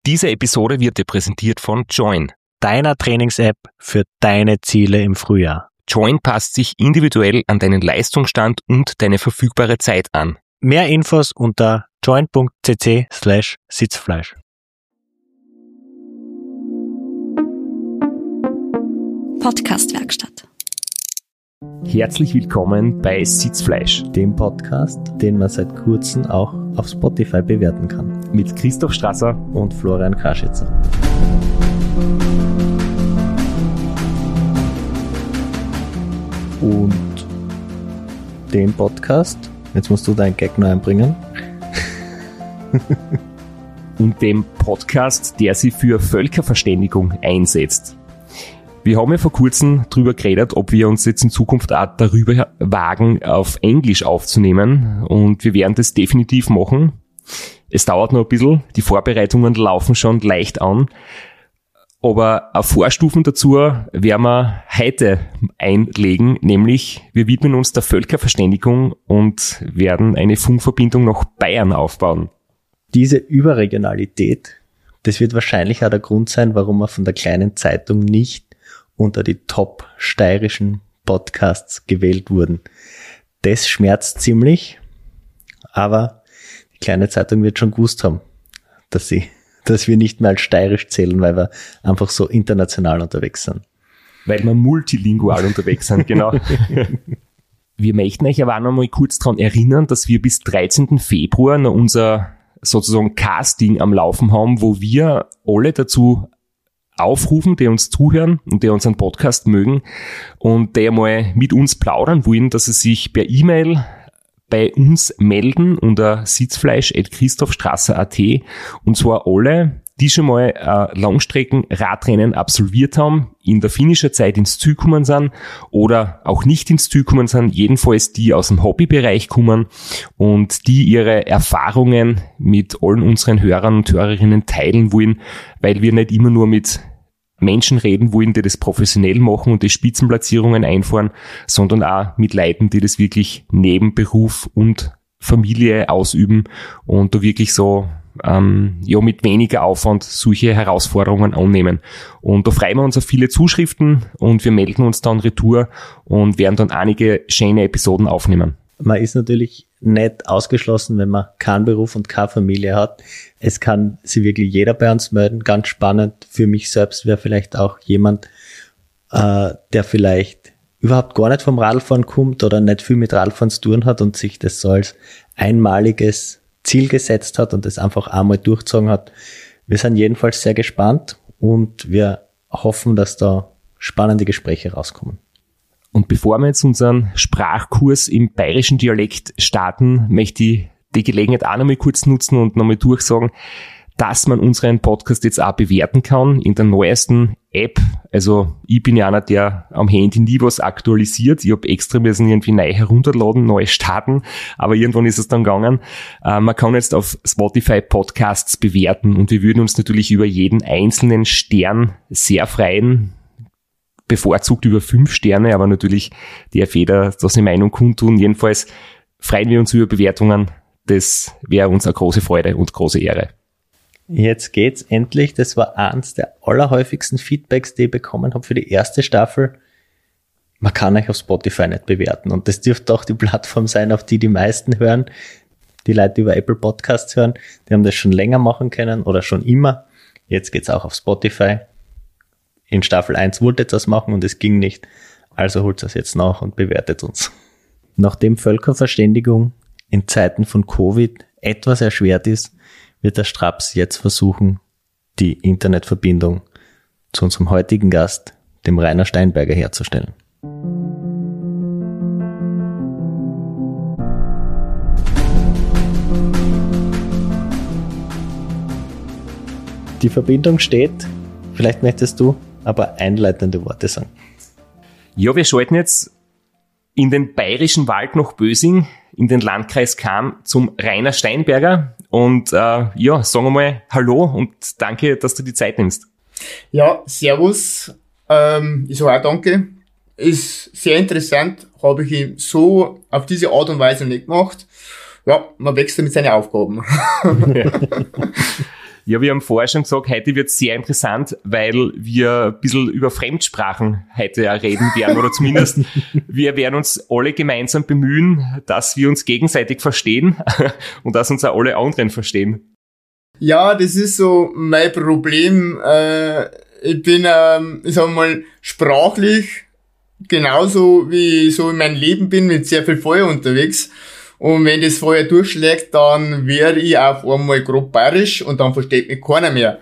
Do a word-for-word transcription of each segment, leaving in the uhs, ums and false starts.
Diese Episode wird dir präsentiert von Join, deiner Trainings-App für deine Ziele im Frühjahr. Join passt sich individuell an deinen Leistungsstand und deine verfügbare Zeit an. Mehr Infos unter join.cc slash Sitzfleisch. Podcast-Werkstatt. Herzlich willkommen bei Sitzfleisch, dem Podcast, den man seit kurzem auch auf Spotify bewerten kann. Mit Christoph Strasser und Florian Kaschitzer. Und den Podcast, jetzt musst du deinen Gag noch einbringen. Und dem Podcast, der sich für Völkerverständigung einsetzt. Wir haben ja vor kurzem drüber geredet, ob wir uns jetzt in Zukunft auch darüber wagen, auf Englisch aufzunehmen. Und wir werden das definitiv machen. Es dauert noch ein bisschen, die Vorbereitungen laufen schon leicht an. Aber auf Vorstufen dazu werden wir heute einlegen, nämlich wir widmen uns der Völkerverständigung und werden eine Funkverbindung nach Bayern aufbauen. Diese Überregionalität, das wird wahrscheinlich auch der Grund sein, warum wir von der kleinen Zeitung nicht unter die top steirischen Podcasts gewählt wurden. Das schmerzt ziemlich, aber die kleine Zeitung wird schon gewusst haben, dass sie, dass wir nicht mehr als steirisch zählen, weil wir einfach so international unterwegs sind. Weil wir multilingual unterwegs sind, genau. Wir möchten euch aber auch noch mal kurz daran erinnern, dass wir bis dreizehnten Februar noch unser sozusagen Casting am Laufen haben, wo wir alle dazu aufrufen, die uns zuhören und die unseren Podcast mögen und die mal mit uns plaudern wollen, dass sie sich per E-Mail bei uns melden unter sitzfleisch at christophstrasser punkt at und zwar alle, die schon mal äh, Langstrecken-Radrennen absolviert haben, in der finnischer Zeit ins Ziel gekommen sind oder auch nicht ins Ziel gekommen sind, jedenfalls die aus dem Hobbybereich kommen und die ihre Erfahrungen mit allen unseren Hörern und Hörerinnen teilen wollen, weil wir nicht immer nur mit Menschen reden wollen, die das professionell machen und die Spitzenplatzierungen einfahren, sondern auch mit Leuten, die das wirklich neben Beruf und Familie ausüben und da wirklich so ähm, ja mit weniger Aufwand solche Herausforderungen annehmen. Und da freuen wir uns auf viele Zuschriften und wir melden uns dann retour und werden dann einige schöne Episoden aufnehmen. Man ist natürlich nicht ausgeschlossen, wenn man keinen Beruf und keine Familie hat. Es kann sich wirklich jeder bei uns melden. Ganz spannend für mich selbst wäre vielleicht auch jemand, äh, der vielleicht überhaupt gar nicht vom Radfahren kommt oder nicht viel mit Radfahren zu tun hat und sich das so als einmaliges Ziel gesetzt hat und das einfach einmal durchgezogen hat. Wir sind jedenfalls sehr gespannt und wir hoffen, dass da spannende Gespräche rauskommen. Und bevor wir jetzt unseren Sprachkurs im bayerischen Dialekt starten, möchte ich die Gelegenheit auch noch mal kurz nutzen und noch mal durchsagen, dass man unseren Podcast jetzt auch bewerten kann in der neuesten App. Also ich bin ja einer, der am Handy nie was aktualisiert. Ich habe extra müssen irgendwie neu herunterladen, neu starten, aber irgendwann ist es dann gegangen. Äh, man kann jetzt auf Spotify Podcasts bewerten und wir würden uns natürlich über jeden einzelnen Stern sehr freuen. Bevorzugt über fünf Sterne, aber natürlich darf jeder da seine Meinung kundtun. Jedenfalls freuen wir uns über Bewertungen. Das wäre uns eine große Freude und große Ehre. Jetzt geht's endlich. Das war eins der allerhäufigsten Feedbacks, die ich bekommen habe für die erste Staffel. Man kann euch auf Spotify nicht bewerten. Und das dürfte auch die Plattform sein, auf die die meisten hören. Die Leute, die über Apple Podcasts hören, die haben das schon länger machen können oder schon immer. Jetzt geht's auch auf Spotify. In Staffel eins wolltet ihr das machen und es ging nicht. Also holt es jetzt nach und bewertet uns. Nachdem Völkerverständigung in Zeiten von Covid etwas erschwert ist, wird der Straps jetzt versuchen, die Internetverbindung zu unserem heutigen Gast, dem Rainer Steinberger, herzustellen. Die Verbindung steht. Vielleicht möchtest du aber einleitende Worte sagen. Ja, wir schalten jetzt in den bayerischen Wald nach Bösing, in den Landkreis Cham, zum Rainer Steinberger. Und äh, ja, sagen wir mal Hallo und danke, dass du die Zeit nimmst. Ja, servus. Ähm, ich sage auch danke. Ist sehr interessant, habe ich so auf diese Art und Weise nicht gemacht. Ja, man wächst mit seinen Aufgaben. Ja. Ja, wir haben vorher schon gesagt, heute wird sehr interessant, weil wir ein bisschen über Fremdsprachen heute auch reden werden, oder zumindest wir werden uns alle gemeinsam bemühen, dass wir uns gegenseitig verstehen und dass uns auch alle anderen verstehen. Ja, das ist so mein Problem. Äh, ich bin, ähm, ich sag mal, sprachlich genauso wie ich so in meinem Leben bin, mit sehr viel Feuer unterwegs. Und wenn das Feuer durchschlägt, dann werde ich auf einmal grob bayerisch und dann versteht mich keiner mehr.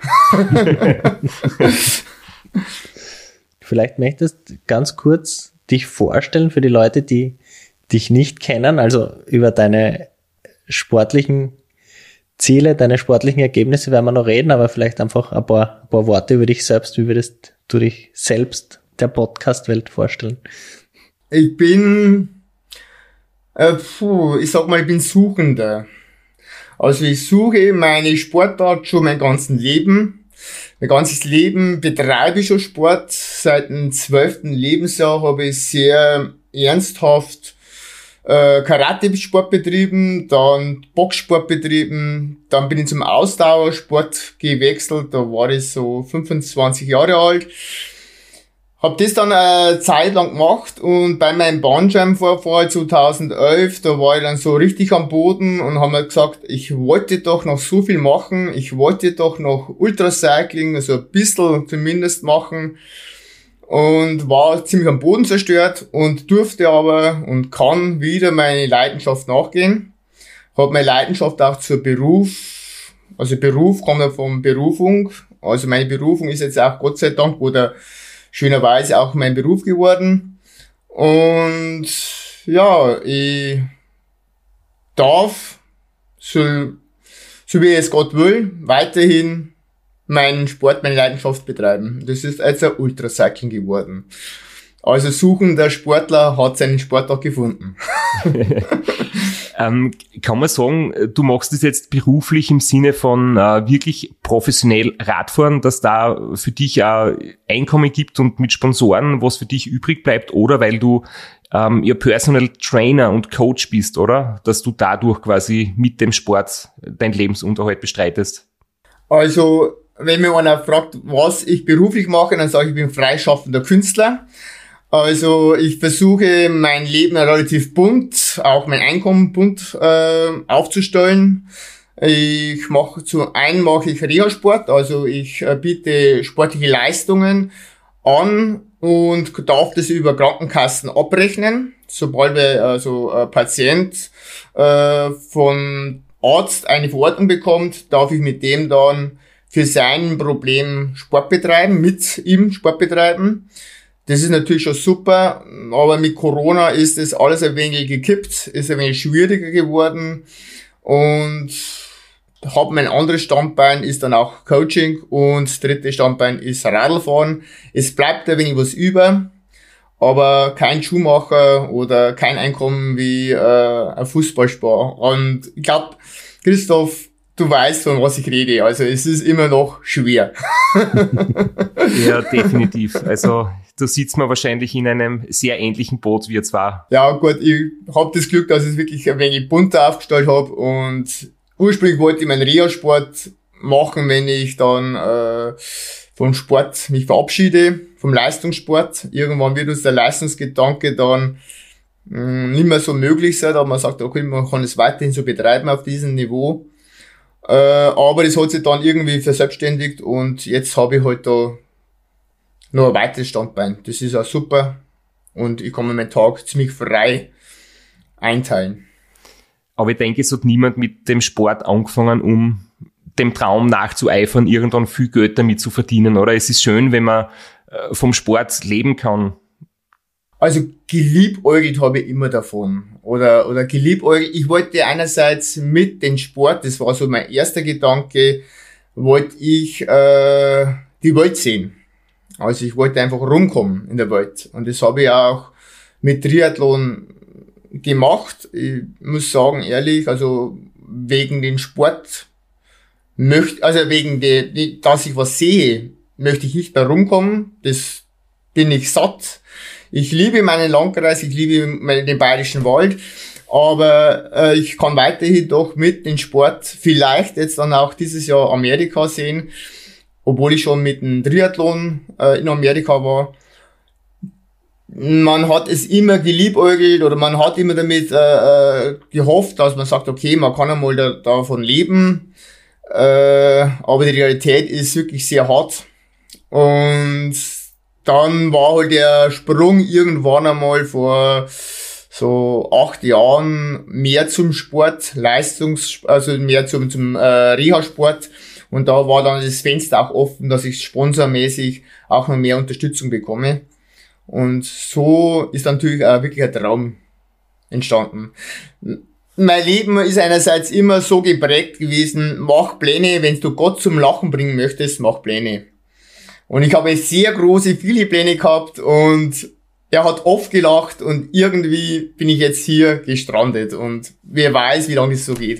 Vielleicht möchtest du ganz kurz dich vorstellen für die Leute, die dich nicht kennen, also über deine sportlichen Ziele, deine sportlichen Ergebnisse werden wir noch reden, aber vielleicht einfach ein paar, ein paar Worte über dich selbst. Wie würdest du dich selbst der Podcast-Welt vorstellen? Ich bin Äh, puh, ich sag mal, ich bin Suchender. Also ich suche meine Sportart schon mein ganzes Leben. Mein ganzes Leben betreibe ich schon Sport. Seit dem zwölften Lebensjahr habe ich sehr ernsthaft äh, Karate-Sport betrieben, dann Boxsport betrieben, dann bin ich zum Ausdauersport gewechselt, da war ich so fünfundzwanzig Jahre alt. Hab das dann eine Zeit lang gemacht und bei meinem Bandscheibenvorfall zweitausendelf, da war ich dann so richtig am Boden und habe mir gesagt, ich wollte doch noch so viel machen, ich wollte doch noch Ultracycling, also ein bisschen zumindest machen und war ziemlich am Boden zerstört und durfte aber und kann wieder meine Leidenschaft nachgehen. Hab meine Leidenschaft auch zur Beruf, also Beruf kommt ja von Berufung, also meine Berufung ist jetzt auch Gott sei Dank oder schönerweise auch mein Beruf geworden. Und ja, ich darf, so, so wie es Gott will, weiterhin meinen Sport, meine Leidenschaft betreiben. Das ist jetzt ein Ultracycling geworden. Also suchender Sportler hat seinen Sport auch gefunden. Ähm, kann man sagen, du machst das jetzt beruflich im Sinne von äh, wirklich professionell Radfahren, dass da für dich auch Einkommen gibt und mit Sponsoren, was für dich übrig bleibt, oder weil du ähm, ihr Personal Trainer und Coach bist, oder? Dass du dadurch quasi mit dem Sport deinen Lebensunterhalt bestreitest? Also, wenn mir einer fragt, was ich beruflich mache, dann sage ich, ich bin freischaffender Künstler. Also ich versuche mein Leben relativ bunt, auch mein Einkommen bunt äh, aufzustellen. Ich mache zu einem mache ich Reha-Sport, also ich äh, biete sportliche Leistungen an und darf das über Krankenkassen abrechnen. Sobald wir also ein Patient äh, von Arzt eine Verordnung bekommt, darf ich mit dem dann für sein Problem Sport betreiben, mit ihm Sport betreiben. Das ist natürlich schon super, aber mit Corona ist das alles ein wenig gekippt, ist ein wenig schwieriger geworden und hab mein anderes Standbein ist dann auch Coaching und das dritte Standbein ist Radlfahren. Es bleibt ein wenig was über, aber kein Schuhmacher oder kein Einkommen wie äh, ein Fußballspieler. Und ich glaube, Christoph, du weißt, von was ich rede. Also es ist immer noch schwer. Ja, definitiv. Also da sitzt man wahrscheinlich in einem sehr ähnlichen Boot wie ihr zwar. Ja gut, ich habe das Glück, dass ich es wirklich ein wenig bunter aufgestellt habe und ursprünglich wollte ich meinen Reha-Sport machen, wenn ich dann äh, vom Sport mich verabschiede, vom Leistungssport. Irgendwann wird uns der Leistungsgedanke dann mh, nicht mehr so möglich sein, aber man sagt, okay, man kann es weiterhin so betreiben auf diesem Niveau. Äh, aber das hat sich dann irgendwie verselbstständigt und jetzt habe ich halt da noch ein weiteres Standbein. Das ist auch super und ich kann mir meinen Tag ziemlich frei einteilen. Aber ich denke, es hat niemand mit dem Sport angefangen, um dem Traum nachzueifern, irgendwann viel Geld damit zu verdienen, oder? Es ist schön, wenn man vom Sport leben kann. Also geliebäugelt habe ich immer davon. Oder, oder geliebäugelt. Ich wollte einerseits mit dem Sport, das war so mein erster Gedanke, wollte ich äh, die Welt sehen. Also ich wollte einfach rumkommen in der Welt. Und das habe ich auch mit Triathlon gemacht. Ich muss sagen, ehrlich, also wegen den Sport möchte, also wegen der, dass ich was sehe, möchte ich nicht mehr rumkommen. Das bin ich satt. Ich liebe meinen Landkreis, ich liebe meinen, den Bayerischen Wald. Aber äh, ich kann weiterhin doch mit den Sport vielleicht jetzt dann auch dieses Jahr Amerika sehen, obwohl ich schon mit dem Triathlon äh, in Amerika war. Man hat es immer geliebäugelt oder man hat immer damit äh, äh, gehofft, dass man sagt, okay, man kann einmal da, davon leben. Äh, aber die Realität ist wirklich sehr hart. Und dann war halt der Sprung irgendwann einmal vor so acht Jahren mehr zum Sport, Leistungs, also mehr zum, zum äh, Reha-Sport. Und da war dann das Fenster auch offen, dass ich sponsormäßig auch noch mehr Unterstützung bekomme. Und so ist natürlich auch wirklich ein Traum entstanden. Mein Leben ist einerseits immer so geprägt gewesen, mach Pläne, wenn du Gott zum Lachen bringen möchtest, mach Pläne. Und ich habe sehr große, viele Pläne gehabt und er hat oft gelacht und irgendwie bin ich jetzt hier gestrandet und wer weiß, wie lange es so geht.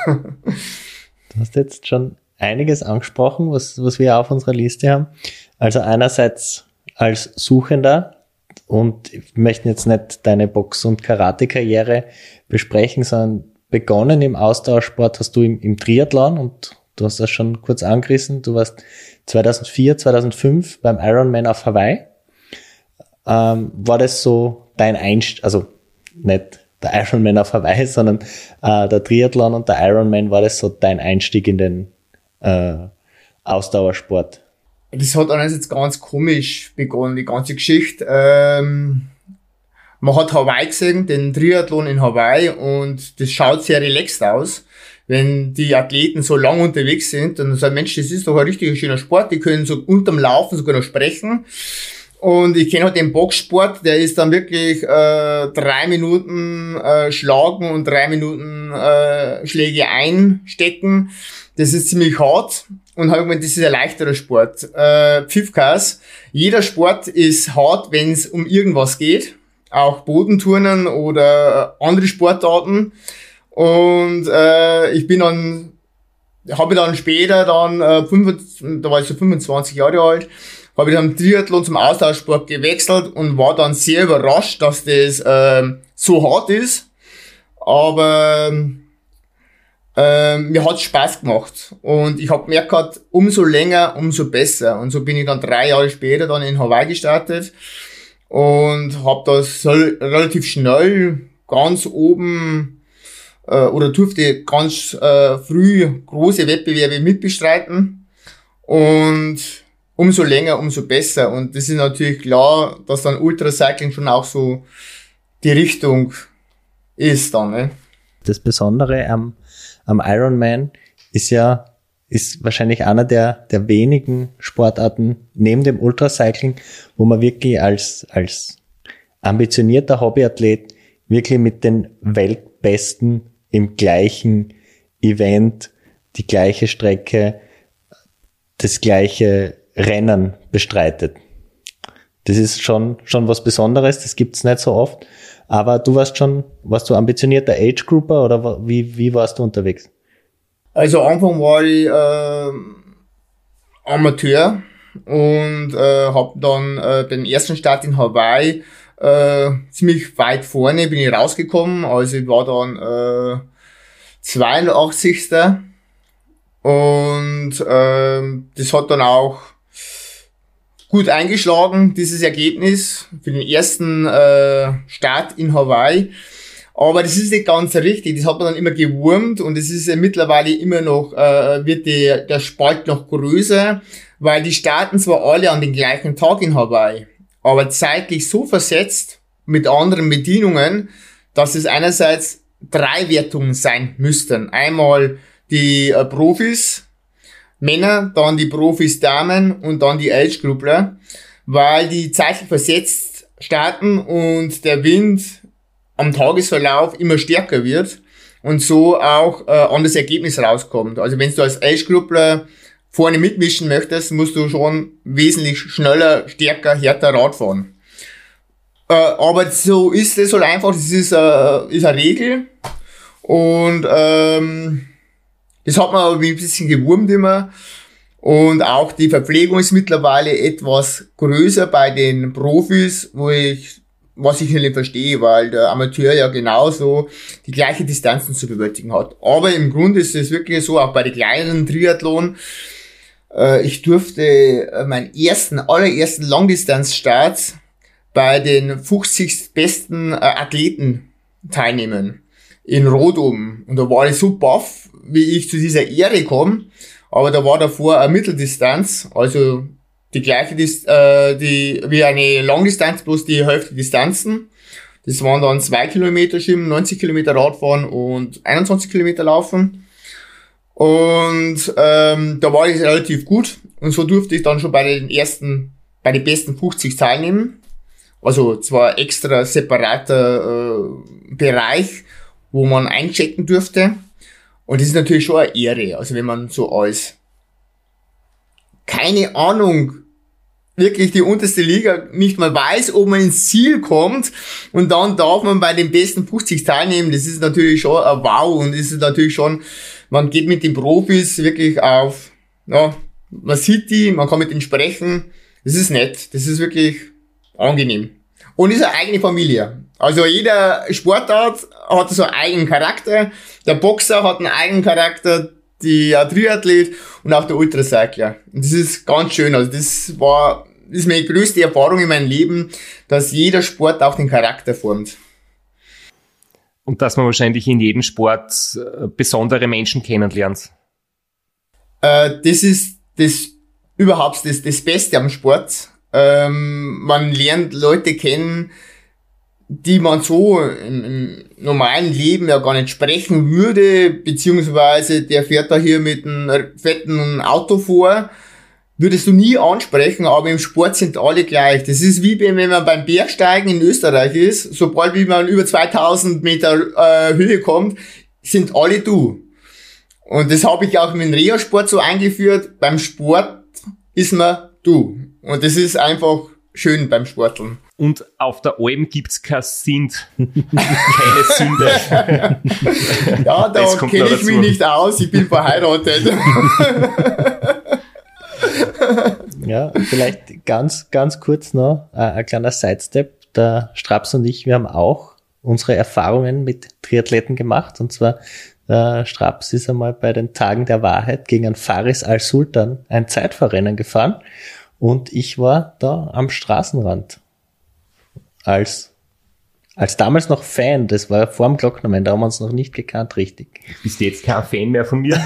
Du hast jetzt schon einiges angesprochen, was, was wir auf unserer Liste haben. Also einerseits als Suchender, und wir möchten jetzt nicht deine Box- und Karate-Karriere besprechen, sondern begonnen im Ausdauersport hast du im, im Triathlon, und du hast das schon kurz angerissen. Du warst zweitausendvier, zweitausendfünf beim Ironman auf Hawaii. Ähm, war das so dein Einstieg, also nicht der Ironman auf Hawaii, sondern äh, der Triathlon und der Ironman, war das so dein Einstieg in den äh, Ausdauersport? Das hat alles jetzt ganz komisch begonnen, die ganze Geschichte. Ähm, man hat Hawaii gesehen, den Triathlon in Hawaii, und das schaut sehr relaxed aus. Wenn die Athleten so lang unterwegs sind, dann sagt Mensch, das ist doch ein richtig schöner Sport, die können so unterm Laufen sogar noch sprechen. Und ich kenne halt den Boxsport, der ist dann wirklich äh, drei Minuten äh, schlagen und drei Minuten äh, Schläge einstecken. Das ist ziemlich hart. Und habe gemeint, das ist ein leichterer Sport. Äh, Pfiffkas. Jeder Sport ist hart, wenn es um irgendwas geht. Auch Bodenturnen oder andere Sportarten. Und äh, ich bin dann, habe dann später dann, äh, fünfundzwanzig, da war ich so fünfundzwanzig Jahre alt, habe ich dann Triathlon zum Austauschsport gewechselt und war dann sehr überrascht, dass das äh, so hart ist. Aber äh, mir hat's Spaß gemacht. Und ich habe gemerkt, gehabt, umso länger, umso besser. Und so bin ich dann drei Jahre später dann in Hawaii gestartet und habe das so relativ schnell ganz oben äh, oder durfte ganz äh, früh große Wettbewerbe mitbestreiten. Und umso länger, umso besser. Und das ist natürlich klar, dass dann Ultracycling schon auch so die Richtung ist dann, ne? Das Besondere am, am Ironman ist ja, ist wahrscheinlich einer der, der wenigen Sportarten neben dem Ultracycling, wo man wirklich als, als ambitionierter Hobbyathlet wirklich mit den Weltbesten im gleichen Event, die gleiche Strecke, das gleiche Rennen bestreitet. Das ist schon, schon was Besonderes, das gibt's nicht so oft. Aber du warst schon, warst du ambitionierter Age-Grouper oder wie, wie warst du unterwegs? Also am Anfang war ich äh, Amateur und äh, habe dann äh, den ersten Start in Hawaii äh, ziemlich weit vorne bin ich rausgekommen. Also ich war dann äh, zweiundachtzigster Und äh, das hat dann auch gut eingeschlagen, dieses Ergebnis für den ersten äh, Start in Hawaii. Aber das ist nicht ganz richtig. Das hat man dann immer gewurmt und es ist ja mittlerweile immer noch, äh, wird die, der Spalt noch größer, weil die starten zwar alle an den gleichen Tag in Hawaii, aber zeitlich so versetzt mit anderen Bedienungen, dass es einerseits drei Wertungen sein müssten. Einmal die äh, Profis, Männer, dann die Profis Damen und dann die Age-Groupler, weil die zeitlich versetzt starten und der Wind am Tagesverlauf immer stärker wird und so auch äh, an das Ergebnis rauskommt. Also wenn du als Age-Groupler vorne mitmischen möchtest, musst du schon wesentlich schneller, stärker, härter Rad fahren. Äh, aber so ist es halt einfach, das ist, äh, ist eine Regel und ähm, das hat man aber ein bisschen gewurmt immer. Und auch die Verpflegung ist mittlerweile etwas größer bei den Profis, wo ich was ich nicht verstehe, weil der Amateur ja genauso die gleiche Distanzen zu bewältigen hat. Aber im Grunde ist es wirklich so, auch bei den kleinen Triathlon, äh, ich durfte äh, meinen ersten, allerersten Langdistanzstart bei den fünfzig besten äh, Athleten teilnehmen. In Rodum. Und da war ich so baff, wie ich zu dieser Ehre komme. Aber da war davor eine Mitteldistanz, also die gleiche, äh, die, wie eine Langdistanz, bloß die Hälfte Distanzen. Das waren dann zwei Kilometer Schwimmen, neunzig Kilometer Radfahren und einundzwanzig Kilometer Laufen. Und, ähm, da war ich relativ gut. Und so durfte ich dann schon bei den ersten, bei den besten fünfzig teilnehmen. Also zwar extra separater äh, Bereich, wo man einchecken durfte. Und das ist natürlich schon eine Ehre. Also wenn man so als, keine Ahnung, wirklich die unterste Liga nicht mal weiß, ob man ins Ziel kommt und dann darf man bei den besten fünfzig teilnehmen, das ist natürlich schon ein Wow und das ist natürlich schon, man geht mit den Profis wirklich auf, ja, man sieht die, man kann mit ihnen sprechen, das ist nett, das ist wirklich angenehm. Und ist eine eigene Familie. Also jeder Sportart hat so einen eigenen Charakter. Der Boxer hat einen eigenen Charakter, der Triathlet und auch der Ultracycler. Und das ist ganz schön. Also das war, das ist meine größte Erfahrung in meinem Leben, dass jeder Sport auch den Charakter formt. Und dass man wahrscheinlich in jedem Sport besondere Menschen kennenlernt. Äh, das ist das überhaupt das, das Beste am Sport. Ähm, man lernt Leute kennen, die man so im, im normalen Leben ja gar nicht sprechen würde, beziehungsweise der fährt da hier mit einem fetten Auto vor, würdest du nie ansprechen, aber im Sport sind alle gleich. Das ist wie wenn man beim Bergsteigen in Österreich ist, sobald wie man über zweitausend Meter äh, Höhe kommt, sind alle du. Und das habe ich auch mit dem Reha-Sport so eingeführt, beim Sport ist man du. Und das ist einfach schön beim Sporteln. Und auf der Alm gibt's kein Sind, keine Sünde. Ja, da kenne ich mich nicht aus, ich bin verheiratet. Ja, vielleicht ganz, ganz kurz noch äh, ein kleiner Sidestep. Der Straps und ich, wir haben auch unsere Erfahrungen mit Triathleten gemacht. Und zwar, der Straps ist einmal bei den Tagen der Wahrheit gegen einen Faris Al-Sultan ein Zeitfahrrennen gefahren. Und ich war da am Straßenrand. Als, als damals noch Fan, das war vor dem Glocknermann, da haben wir uns noch nicht gekannt, richtig. Bist du jetzt kein Fan mehr von mir?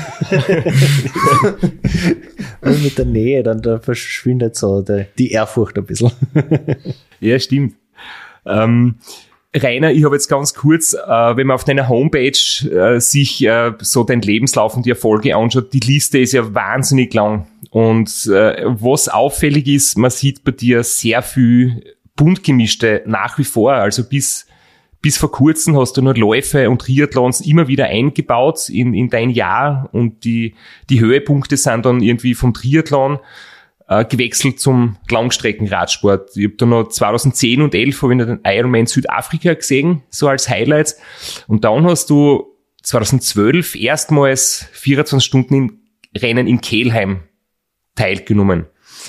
Und mit der Nähe, dann da verschwindet so der, die Ehrfurcht ein bisschen. Ja, stimmt. Ähm, Rainer, ich habe jetzt ganz kurz, äh, wenn man auf deiner Homepage äh, sich äh, so dein Lebenslauf und die Erfolge anschaut, die Liste ist ja wahnsinnig lang. Und äh, was auffällig ist, man sieht bei dir sehr viel bunt gemischte nach wie vor. Also bis bis vor kurzem hast du nur Läufe und Triathlons immer wieder eingebaut in in dein Jahr und die die Höhepunkte sind dann irgendwie vom Triathlon äh, gewechselt zum Langstreckenradsport. Ich habe da noch zweitausendzehn und elf habe ich den Ironman Südafrika gesehen, so als Highlights. Und dann hast du zweitausendzwölf erstmals vierundzwanzig Stunden in Rennen in Kelheim teilgenommen.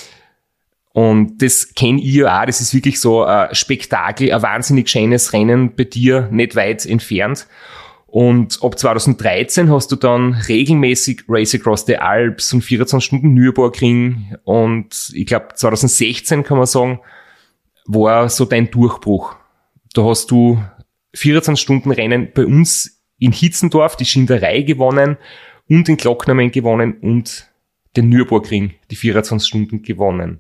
Und das kenne ich ja auch, das ist wirklich so ein Spektakel, ein wahnsinnig schönes Rennen bei dir, nicht weit entfernt. Und ab zweitausenddreizehn hast du dann regelmäßig Race Across the Alps und vierundzwanzig Stunden Nürburgring. Und ich glaube zweitausendsechzehn kann man sagen, war so dein Durchbruch. Da hast du vierundzwanzig Stunden Rennen bei uns in Hitzendorf, die Schinderei gewonnen und den Glocknermann gewonnen und den Nürburgring, die vierundzwanzig Stunden gewonnen.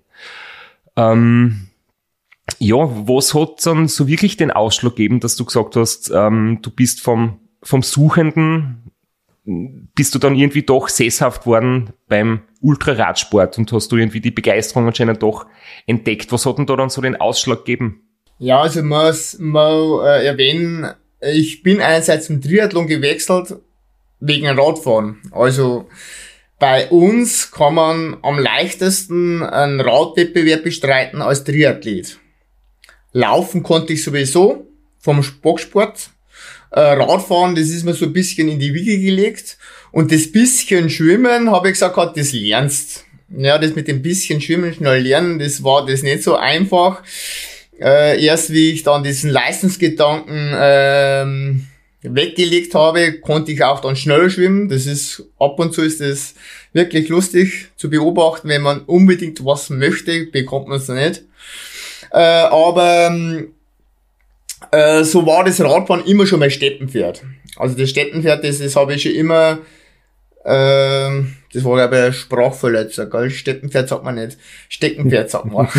Ähm, ja, was hat dann so wirklich den Ausschlag gegeben, dass du gesagt hast, ähm, du bist vom, vom Suchenden, bist du dann irgendwie doch sesshaft worden beim Ultraradsport und hast du irgendwie die Begeisterung anscheinend doch entdeckt. Was hat denn da dann so den Ausschlag gegeben? Ja, also man muss mal äh, erwähnen, ich bin einerseits zum Triathlon gewechselt wegen Radfahren. Also bei uns kann man am leichtesten einen Radwettbewerb bestreiten als Triathlet. Laufen konnte ich sowieso vom Boxsport. Äh, Radfahren, das ist mir so ein bisschen in die Wiege gelegt. Und das bisschen Schwimmen, habe ich gesagt, das lernst. Ja, das mit dem bisschen Schwimmen schnell lernen, das war das nicht so einfach. Äh, erst wie ich dann diesen Leistungsgedanken ähm, weggelegt habe, konnte ich auch dann schneller schwimmen. Das ist, ab und zu ist das wirklich lustig zu beobachten, wenn man unbedingt was möchte, bekommt man es nicht. Äh, aber äh, so war das Radfahren immer schon mein Steppenpferd. Also das Steppenpferd, das, das habe ich schon immer, äh, das war aber ein Sprachverletzer, gell? Steppenpferd sagt man nicht, Steckenpferd sagt man.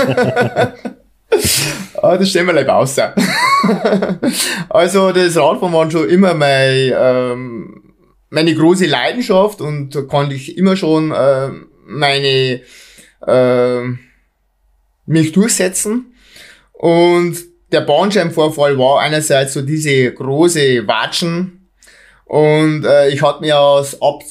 Ah, das stellen wir gleich aus. Also das Radfahren war schon immer mein, ähm, meine große Leidenschaft und da konnte ich immer schon äh, meine äh, mich durchsetzen. Und der Bandscheibenvorfall war einerseits so diese große Watschen und äh, ich hatte mir aus ab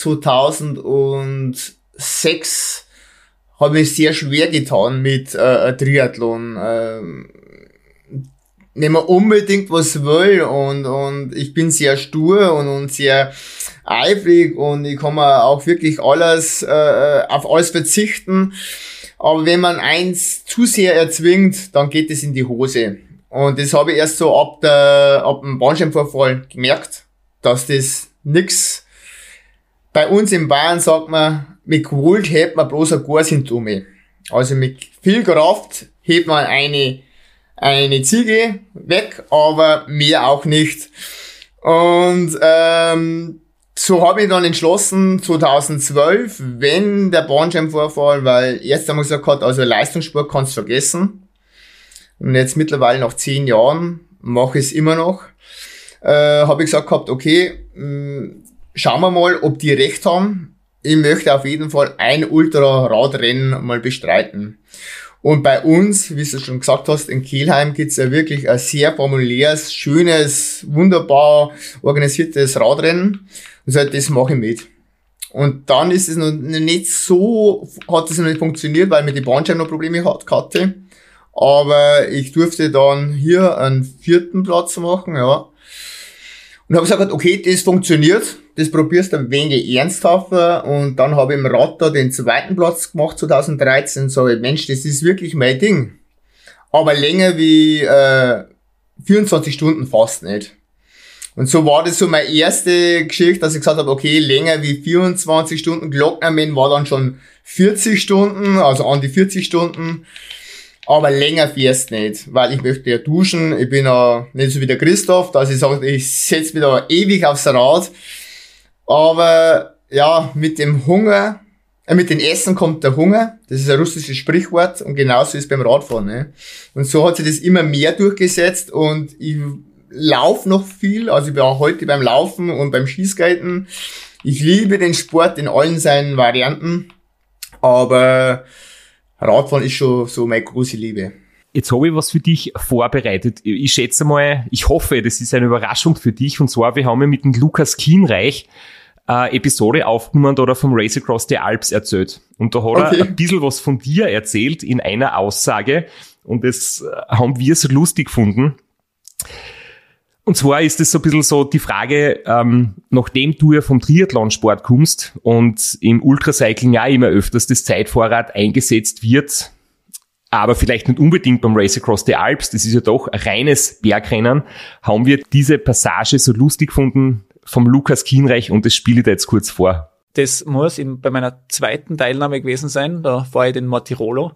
zweitausendsechs habe mich sehr schwer getan mit äh, Triathlon. Ähm, wenn man unbedingt was will und und ich bin sehr stur und, und sehr eifrig und ich kann mir auch wirklich alles äh, auf alles verzichten. Aber wenn man eins zu sehr erzwingt, dann geht es in die Hose. Und das habe ich erst so ab der ab dem Bandscheibenvorfall gemerkt, dass das nix. Bei uns in Bayern sagt man, mit Gewalt hebt man bloß ein Gar-Symptome. Also mit viel Kraft hebt man eine eine Ziege weg, aber mehr auch nicht. Und ähm, so habe ich dann entschlossen, zweitausendzwölf, wenn der Bandscheibenvorfall, weil erst einmal gesagt hat, also Leistungssport kannst du vergessen. Und jetzt mittlerweile nach zehn Jahren mache ich es immer noch. Äh, habe ich gesagt gehabt, okay, mh, schauen wir mal, ob die recht haben. Ich möchte auf jeden Fall ein Ultra-Radrennen mal bestreiten. Und bei uns, wie du schon gesagt hast, in Kelheim gibt's ja wirklich ein sehr familiäres, schönes, wunderbar organisiertes Radrennen. Und so, das mache ich mit. Und dann ist es noch nicht so, hat es noch nicht funktioniert, weil mir die Bandscheiben noch Probleme hatte. Aber ich durfte dann hier einen vierten Platz machen, ja. Und habe gesagt, okay, das funktioniert, das probierst du ein wenig ernsthafter. Und dann habe ich im Rad da den zweiten Platz gemacht, zweitausenddreizehn, und sage, Mensch, das ist wirklich mein Ding. Aber länger wie äh, vierundzwanzig Stunden fast nicht. Und so war das so meine erste Geschichte, dass ich gesagt habe, okay, länger wie vierundzwanzig Stunden, Glocknermann war dann schon vierzig Stunden, also an die vierzig Stunden. Aber länger fährst nicht, weil ich möchte ja duschen. Ich bin ja nicht so wie der Christoph, dass ich sage, ich setze mich da ewig aufs Rad. Aber ja, mit dem Hunger, äh, mit dem Essen kommt der Hunger. Das ist ein russisches Sprichwort und genauso ist es beim Radfahren. Ne? Und so hat sich das immer mehr durchgesetzt und ich laufe noch viel. Also ich bin auch heute beim Laufen und beim Schießskaten. Ich liebe den Sport in allen seinen Varianten. Aber Radfahren ist schon so meine große Liebe. Jetzt habe ich was für dich vorbereitet. Ich schätze mal, ich hoffe, das ist eine Überraschung für dich. Und zwar, wir haben ja mit dem Lukas Kienreich eine Episode aufgenommen, da hat er vom Race Across the Alps erzählt. Und da hat okay. er ein bisschen was von dir erzählt in einer Aussage. Und das haben wir so lustig gefunden. Und zwar ist es so ein bisschen so die Frage, ähm, nachdem du ja vom Triathlonsport kommst und im Ultracycling ja immer öfters das Zeitfahrrad eingesetzt wird, aber vielleicht nicht unbedingt beim Race Across the Alps, das ist ja doch ein reines Bergrennen, haben wir diese Passage so lustig gefunden vom Lukas Kienreich und das spiele ich da jetzt kurz vor. Das muss in, bei meiner zweiten Teilnahme gewesen sein, da war ich den Mortirolo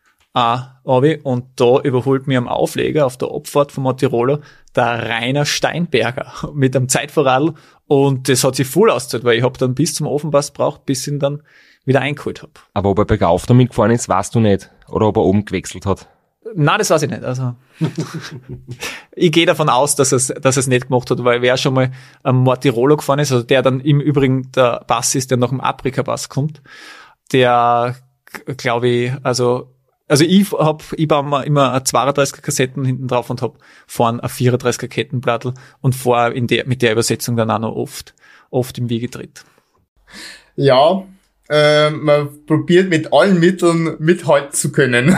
äh, und da überholt mir am Aufleger auf der Abfahrt von Mortirolo der Rainer Steinberger mit einem Zeitfahrradl und das hat sich voll ausgezahlt, weil ich habe dann bis zum Ofenpass braucht, bis ich ihn dann wieder eingeholt habe. Aber ob er bergauf damit gefahren ist, weißt du nicht. Oder ob er oben gewechselt hat. Nein, das weiß ich nicht. Also ich gehe davon aus, dass es, dass es nicht gemacht hat, weil wer schon mal am Mortirolo gefahren ist, also der dann im Übrigen der Pass ist, der nach dem Afrika-Pass kommt, der, glaube ich, also Also ich hab, ich baue immer eine zweiunddreißiger Kassetten hinten drauf und hab vorne eine vierunddreißiger Kettenplattel und vor in der, mit der Übersetzung dann auch noch oft, oft im Wiegetritt. Ja, äh, man probiert mit allen Mitteln mithalten zu können.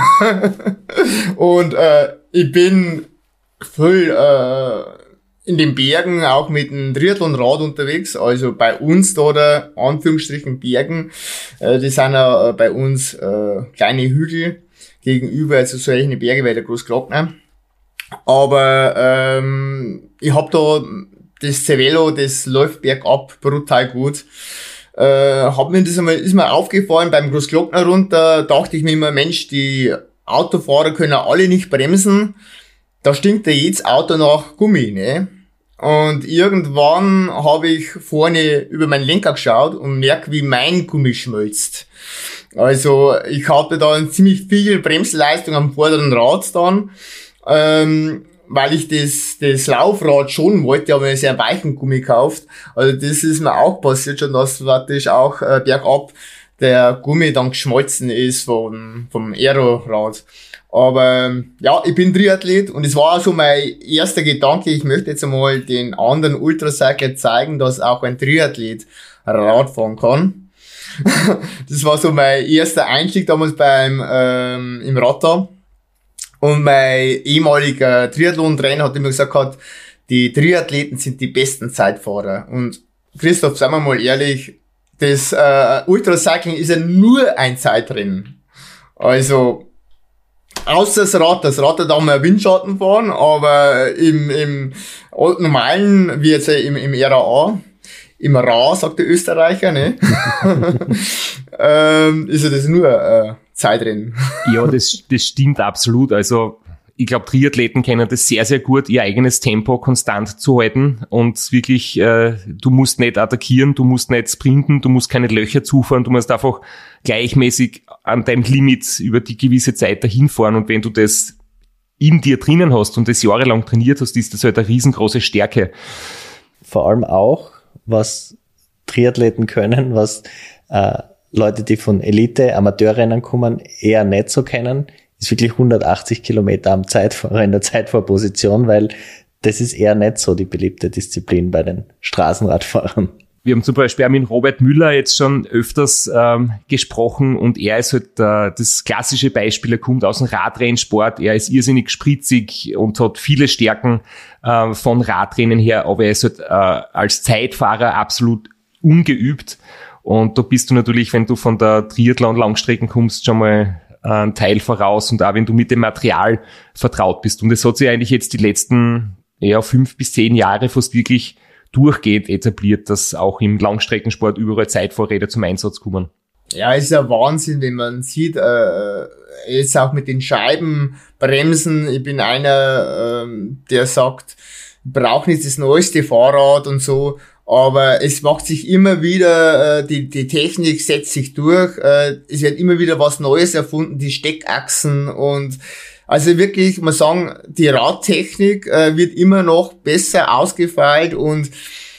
Und äh, ich bin viel äh, in den Bergen auch mit dem Triathlonrad unterwegs, also bei uns da oder Anführungsstrichen Bergen, äh, die sind ja äh, bei uns äh, kleine Hügel, gegenüber also solchen Berge wie der Großglockner. Aber ähm, ich hab da das Cervelo, das läuft bergab brutal gut. Äh, hab mir das einmal, ist mir aufgefallen beim Großglockner runter, dachte ich mir immer, Mensch, die Autofahrer können alle nicht bremsen. Da stinkt ja jedes Auto nach Gummi, ne? Und irgendwann habe ich vorne über meinen Lenker geschaut und merke, wie mein Gummi schmilzt. Also ich hatte da ziemlich viel Bremsleistung am vorderen Rad dann, ähm, weil ich das das Laufrad schon wollte, aber ich sehr weichen Gummi gekauft. Also das ist mir auch passiert schon, dass praktisch auch äh, bergab der Gummi dann geschmolzen ist vom vom Aerorad. Aber ja, ich bin Triathlet und es war auch schon mein erster Gedanke, ich möchte jetzt einmal den anderen Ultracycler zeigen, dass auch ein Triathlet Rad fahren kann. Das war so mein erster Einstieg damals beim ähm, im Radar. Und mein ehemaliger Triathlon-Trainer hat immer gesagt, hat, die Triathleten sind die besten Zeitfahrer. Und Christoph, sagen wir mal ehrlich, das äh, Ultracycling ist ja nur ein Zeitrennen. Also außer das Rad, das Rad hat auch mal Windschatten fahren, aber im, im normalen, wie jetzt im, im R A A, im R A, sagt der Österreicher, ne? ähm, ist ja das nur äh, Zeitrennen. Ja, das, das stimmt absolut. Also ich glaube, Triathleten kennen das sehr, sehr gut, ihr eigenes Tempo konstant zu halten und wirklich, äh, du musst nicht attackieren, du musst nicht sprinten, du musst keine Löcher zufahren, du musst einfach gleichmäßig an deinem Limit über die gewisse Zeit dahin fahren und wenn du das in dir drinnen hast und das jahrelang trainiert hast, ist das halt eine riesengroße Stärke. Vor allem auch, was Triathleten können, was äh, Leute, die von Elite, Amateurrennen kommen, eher nicht so kennen, ist wirklich hundertachtzig Kilometer am Zeitfahrer in der Zeitfahrposition, weil das ist eher nicht so die beliebte Disziplin bei den Straßenradfahrern. Wir haben zum Beispiel auch mit Robert Müller jetzt schon öfters ähm, gesprochen und er ist halt äh, das klassische Beispiel, er kommt aus dem Radrennsport, er ist irrsinnig spritzig und hat viele Stärken äh, von Radrennen her, aber er ist halt äh, als Zeitfahrer absolut ungeübt und da bist du natürlich, wenn du von der Triathlon-Langstrecken kommst, schon mal ein Teil voraus und auch wenn du mit dem Material vertraut bist. Und es hat sich eigentlich jetzt die letzten ja, fünf bis zehn Jahre fast wirklich durchgehend etabliert, dass auch im Langstreckensport überall Zeitfahrräder zum Einsatz kommen. Ja, es ist ja Wahnsinn, wenn man sieht, äh, jetzt auch mit den Scheibenbremsen. Ich bin einer, äh, der sagt, wir brauchen jetzt das neueste Fahrrad und so. Aber es macht sich immer wieder, äh, die, die Technik setzt sich durch, äh, es wird immer wieder was Neues erfunden, die Steckachsen und also wirklich, man sagen, die Radtechnik äh, wird immer noch besser ausgefeilt und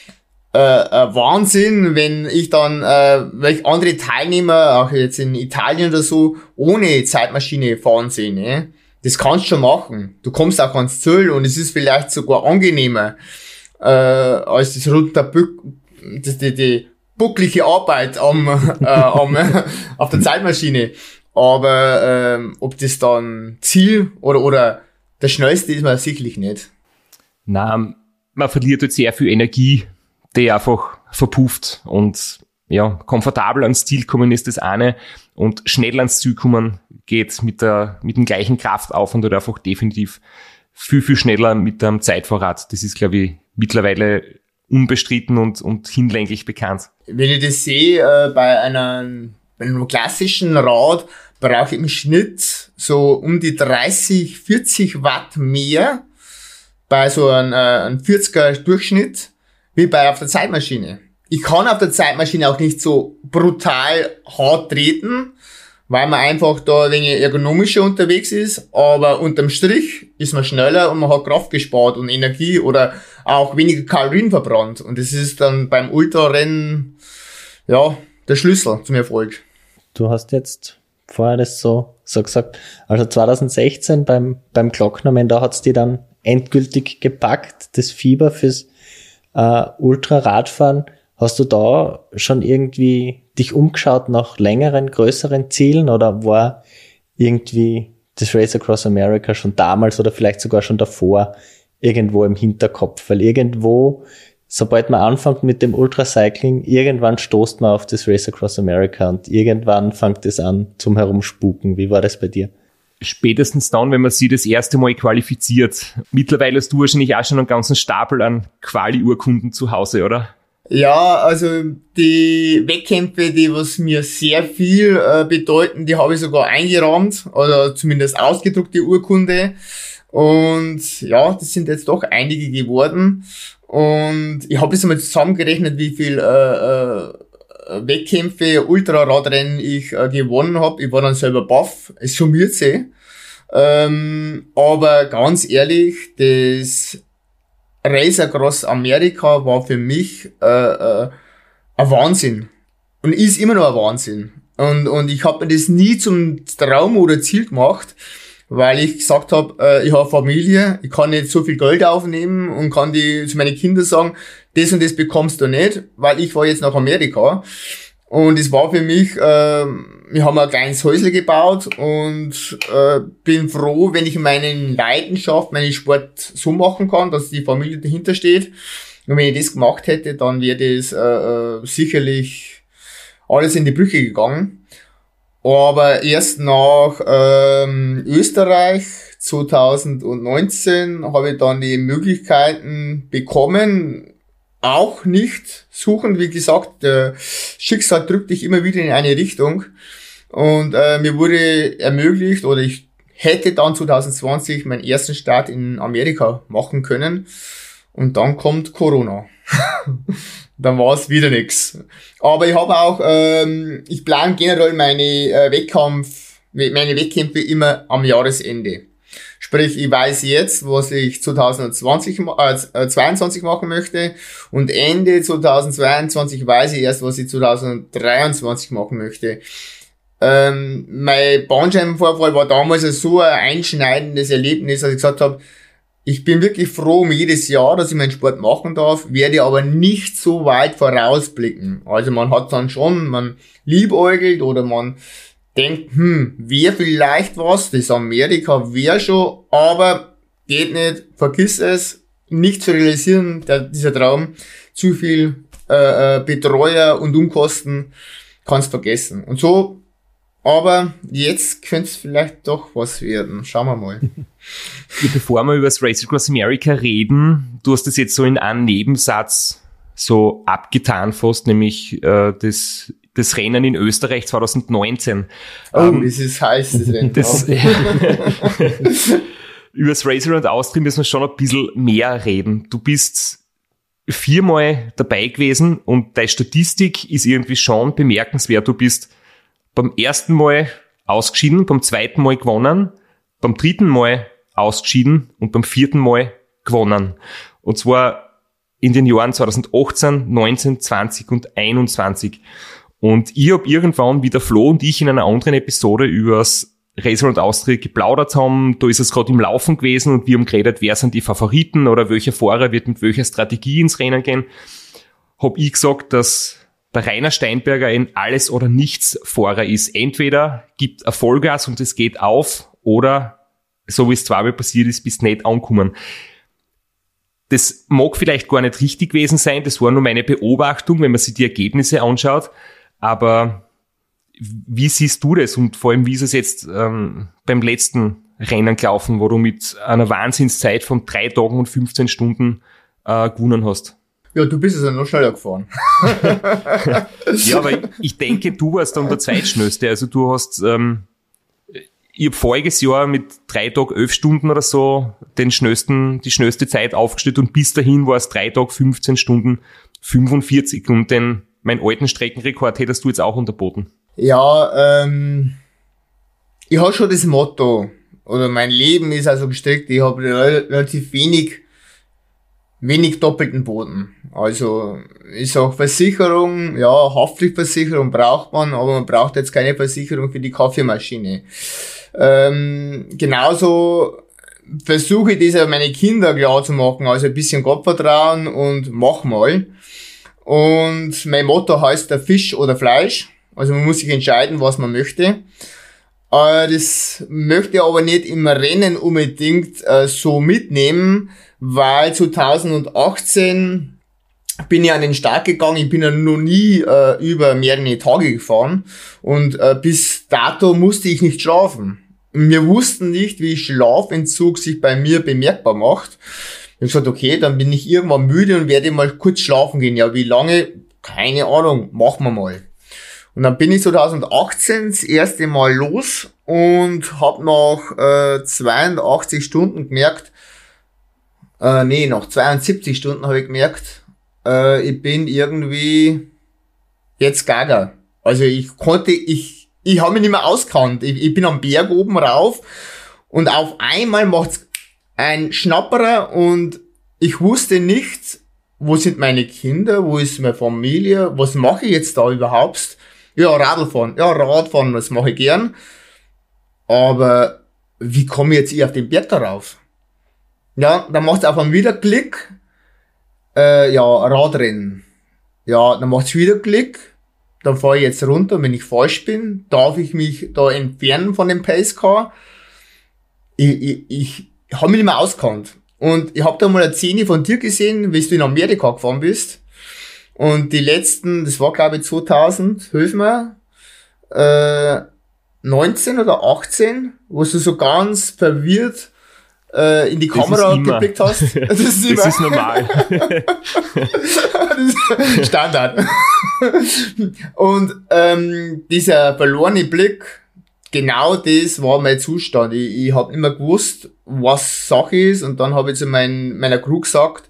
äh, äh, Wahnsinn, wenn ich dann, äh, welche andere Teilnehmer, auch jetzt in Italien oder so, ohne Zeitmaschine fahren sehe, ne? Das kannst du schon machen. Du kommst auch ans Ziel und es ist vielleicht sogar angenehmer. Äh, als das runterbück, das, die, die bucklige Arbeit am, äh, am, auf der Zeitmaschine. Aber ähm, ob das dann Ziel oder, oder das Schnellste ist man sicherlich nicht. Na, man verliert jetzt sehr viel Energie, die einfach verpufft und ja, komfortabel ans Ziel kommen ist das eine und schnell ans Ziel kommen geht mit der, mit dem gleichen Kraftaufwand oder einfach definitiv viel, viel schneller mit einem Zeitfahrrad. Das ist, glaube ich, mittlerweile unbestritten und, und hinlänglich bekannt. Wenn ich das sehe, äh, bei, einer, bei einem klassischen Rad brauche ich im Schnitt so um die dreißig, vierzig Watt mehr bei so einem, äh, einem vierziger Durchschnitt wie bei auf der Zeitmaschine. Ich kann auf der Zeitmaschine auch nicht so brutal hart treten, weil man einfach da ein wenig ergonomischer unterwegs ist, aber unterm Strich ist man schneller und man hat Kraft gespart und Energie oder auch weniger Kalorien verbrannt. Und das ist dann beim Ultrarennen, ja, der Schlüssel zum Erfolg. Du hast jetzt vorher das so, so gesagt, also zwanzig sechzehn beim, beim Glocknerman, da hat's die dann endgültig gepackt, das Fieber fürs äh, Ultraradfahren. Hast du da schon irgendwie dich umgeschaut nach längeren, größeren Zielen oder war irgendwie das Race Across America schon damals oder vielleicht sogar schon davor irgendwo im Hinterkopf? Weil irgendwo, sobald man anfängt mit dem Ultracycling, irgendwann stoßt man auf das Race Across America und irgendwann fängt es an zum Herumspuken. Wie war das bei dir? Spätestens dann, wenn man sie das erste Mal qualifiziert. Mittlerweile hast du wahrscheinlich auch schon einen ganzen Stapel an Quali-Urkunden zu Hause, oder? Ja, also die Wettkämpfe, die was mir sehr viel äh, bedeuten, die habe ich sogar eingerahmt oder zumindest ausgedruckte Urkunde. Und ja, das sind jetzt doch einige geworden. Und ich habe jetzt einmal zusammengerechnet, wie viel äh, äh, Wettkämpfe, Ultraradrennen ich äh, gewonnen habe. Ich war dann selber baff, es summiert sich. Ähm, aber ganz ehrlich, das Race Across America war für mich äh, äh, ein Wahnsinn. Und ist immer noch ein Wahnsinn. Und, und ich habe mir das nie zum Traum oder Ziel gemacht, weil ich gesagt habe, äh, ich habe Familie, ich kann nicht so viel Geld aufnehmen und kann die zu meinen Kindern sagen, das und das bekommst du nicht, weil ich war jetzt nach Amerika. Und es war für mich, äh, wir haben ein kleines Häusle gebaut und äh, bin froh, wenn ich meine Leidenschaft, meinen Sport so machen kann, dass die Familie dahinter steht. Und wenn ich das gemacht hätte, dann wäre das äh, sicherlich alles in die Brüche gegangen. Aber erst nach ähm, Österreich zwanzig neunzehn habe ich dann die Möglichkeiten bekommen, auch nicht suchen. Wie gesagt, der Schicksal drückt dich immer wieder in eine Richtung. Und äh, mir wurde ermöglicht, oder ich hätte dann zwanzig zwanzig meinen ersten Start in Amerika machen können. Und dann kommt Corona. Dann war es wieder nix. Aber ich habe auch, ähm, ich plane generell meine äh, Wettkampf, meine Wettkämpfe immer am Jahresende. Sprich, ich weiß jetzt, was ich zwanzig zwanzig, äh, zweiundzwanzig machen möchte, und Ende zwanzig zweiundzwanzig weiß ich erst, was ich zwanzig dreiundzwanzig machen möchte. Ähm, mein Bandscheibenvorfall war damals so ein einschneidendes Erlebnis, dass ich gesagt habe, ich bin wirklich froh um jedes Jahr, dass ich meinen Sport machen darf, werde aber nicht so weit vorausblicken. Also man hat dann schon, man liebäugelt oder man denkt, hm, wäre vielleicht was, das Amerika wäre schon, aber geht nicht, vergiss es, nicht zu realisieren, der, dieser Traum, zu viel äh, Betreuer und Umkosten, kannst vergessen. Und so, aber jetzt könnte es vielleicht doch was werden. Schauen wir mal. Bevor wir über das Race Across America reden, du hast das jetzt so in einem Nebensatz so abgetan fast, nämlich äh, das, das Rennen in Österreich zwanzig neunzehn. Oh, ähm, das ist heiß, das Rennen. Das, über das Race Around Austria müssen wir schon ein bisschen mehr reden. Du bist viermal dabei gewesen und deine Statistik ist irgendwie schon bemerkenswert. Du bist beim ersten Mal ausgeschieden, beim zweiten Mal gewonnen, beim dritten Mal ausgeschieden und beim vierten Mal gewonnen. Und zwar in den Jahren zwanzig achtzehn, neunzehn, zwanzig und einundzwanzig. Und ich habe irgendwann, wie der Flo und ich in einer anderen Episode übers Race Around Austria geplaudert haben, da ist es gerade im Laufen gewesen und wir haben geredet, wer sind die Favoriten oder welcher Fahrer wird mit welcher Strategie ins Rennen gehen, habe ich gesagt, dass der Rainer Steinberger ein Alles-oder-Nichts-Fahrer ist. Entweder gibt er Vollgas und es geht auf, oder, so wie es zweimal passiert ist, bist nicht angekommen. Das mag vielleicht gar nicht richtig gewesen sein, das war nur meine Beobachtung, wenn man sich die Ergebnisse anschaut, aber wie siehst du das und vor allem, wie ist es jetzt ähm, beim letzten Rennen gelaufen, wo du mit einer Wahnsinnszeit von drei Tagen und fünfzehn Stunden äh, gewonnen hast? Ja, du bist also noch schneller gefahren. Ja, aber ich, ich denke, du warst dann der Zweitschnellste. Also du hast, ähm, ich habe voriges Jahr mit drei Tagen elf Stunden oder so den schnellsten, die schnellste Zeit aufgestellt und bis dahin war es drei Tage fünfzehn Stunden fünfundvierzig und den, meinen alten Streckenrekord hättest du jetzt auch unterboten. Ja, ähm, ich habe schon das Motto, oder mein Leben ist also gestrickt, ich habe relativ wenig wenig doppelten Boden. Also ich sag Versicherung, ja, Haftpflichtversicherung braucht man, aber man braucht jetzt keine Versicherung für die Kaffeemaschine. Ähm, genauso versuche ich das ja meine Kinder klar zu machen, also ein bisschen Gottvertrauen und mach mal. Und mein Motto heißt der Fisch oder Fleisch. Also man muss sich entscheiden, was man möchte. Äh, das möchte ich aber nicht im Rennen unbedingt äh, so mitnehmen, weil zwanzig achtzehn bin ich an den Start gegangen, ich bin ja noch nie äh, über mehrere Tage gefahren und äh, bis dato musste ich nicht schlafen. wir wussten nicht, wie Schlafentzug sich bei mir bemerkbar macht. Ich habe gesagt, okay, dann bin ich irgendwann müde und werde mal kurz schlafen gehen. Ja, wie lange? Keine Ahnung, machen wir mal. Und dann bin ich zwanzig achtzehn das erste Mal los und habe nach äh, zweiundachtzig Stunden gemerkt, äh, nee, nach zweiundsiebzig Stunden habe ich gemerkt, äh, ich bin irgendwie jetzt gaga. Also ich konnte, ich ich habe mich nicht mehr ausgekannt. Ich, ich bin am Berg oben rauf und auf einmal macht's ein Schnapperer und ich wusste nicht, wo sind meine Kinder, wo ist meine Familie, was mache ich jetzt da überhaupt? Ja, Radlfahren, ja, Radfahren, das mache ich gern. Aber wie komme ich jetzt hier auf den Berg darauf? Ja, dann macht's auf einmal wieder Klick, äh, ja, Radrennen. Ja, dann macht's wieder Klick, dann fahre ich jetzt runter, wenn ich falsch bin, darf ich mich da entfernen von dem Pacecar. Ich, ich, ich habe mich nicht mehr ausgekannt. Und ich habe da mal eine Szene von dir gesehen, wie du in Amerika gefahren bist. Und die letzten, das war glaube ich zweitausend, hilf mir, äh, neunzehn oder achtzehn, wo du so ganz verwirrt äh, in die Kamera geblickt hast. Das ist, das ist normal. Das ist Standard. Und ähm, dieser verlorene Blick, genau das war mein Zustand. Ich, ich habe immer gewusst, was Sache ist, und dann habe ich zu mein, meiner Crew gesagt,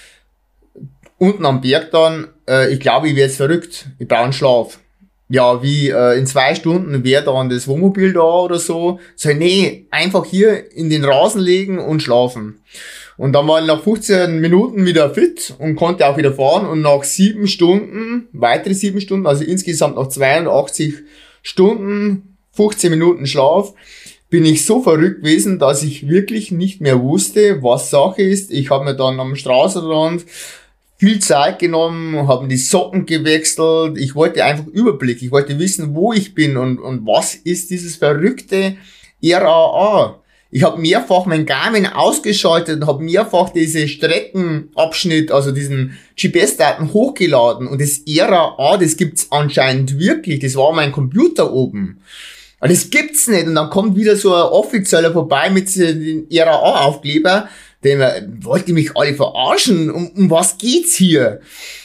unten am Berg dann, äh, ich glaube, ich werde jetzt verrückt, ich brauche einen Schlaf. Ja, wie äh, in zwei Stunden wäre dann das Wohnmobil da oder so. So, nee, einfach hier in den Rasen legen und schlafen. Und dann war ich nach fünfzehn Minuten wieder fit und konnte auch wieder fahren. Und nach sieben Stunden, weitere sieben Stunden, also insgesamt nach zweiundachtzig Stunden, fünfzehn Minuten Schlaf, bin ich so verrückt gewesen, dass ich wirklich nicht mehr wusste, was Sache ist. Ich habe mir dann am Straßenrand viel Zeit genommen, habe die Socken gewechselt. Ich wollte einfach Überblick. Ich wollte wissen, wo ich bin und, und was ist dieses verrückte R A A. Ich habe mehrfach mein Garmin ausgeschaltet und habe mehrfach diese Streckenabschnitt, also diesen G P S-Daten hochgeladen. Und das R A A, das gibt's anscheinend wirklich. Das war mein Computer oben. Aber das gibt's nicht. Und dann kommt wieder so ein Offizieller vorbei mit dem R A A-Aufkleber. Dem wollte mich alle verarschen. Um, um was geht's hier?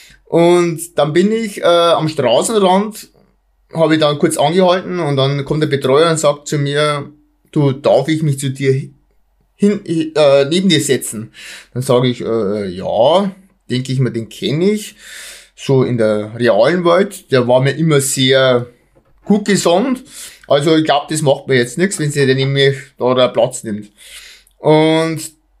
Und dann bin ich äh, am Straßenrand, habe ich dann kurz angehalten und dann kommt der Betreuer und sagt zu mir, du, darf ich mich zu dir hin, äh, neben dir setzen? Dann sage ich, äh, ja, denke ich mir, den kenne ich. So in der realen Welt, der war mir immer sehr gut gesonnen. Also ich glaube, das macht mir jetzt nichts, wenn sie dann nämlich da der Platz nimmt. Und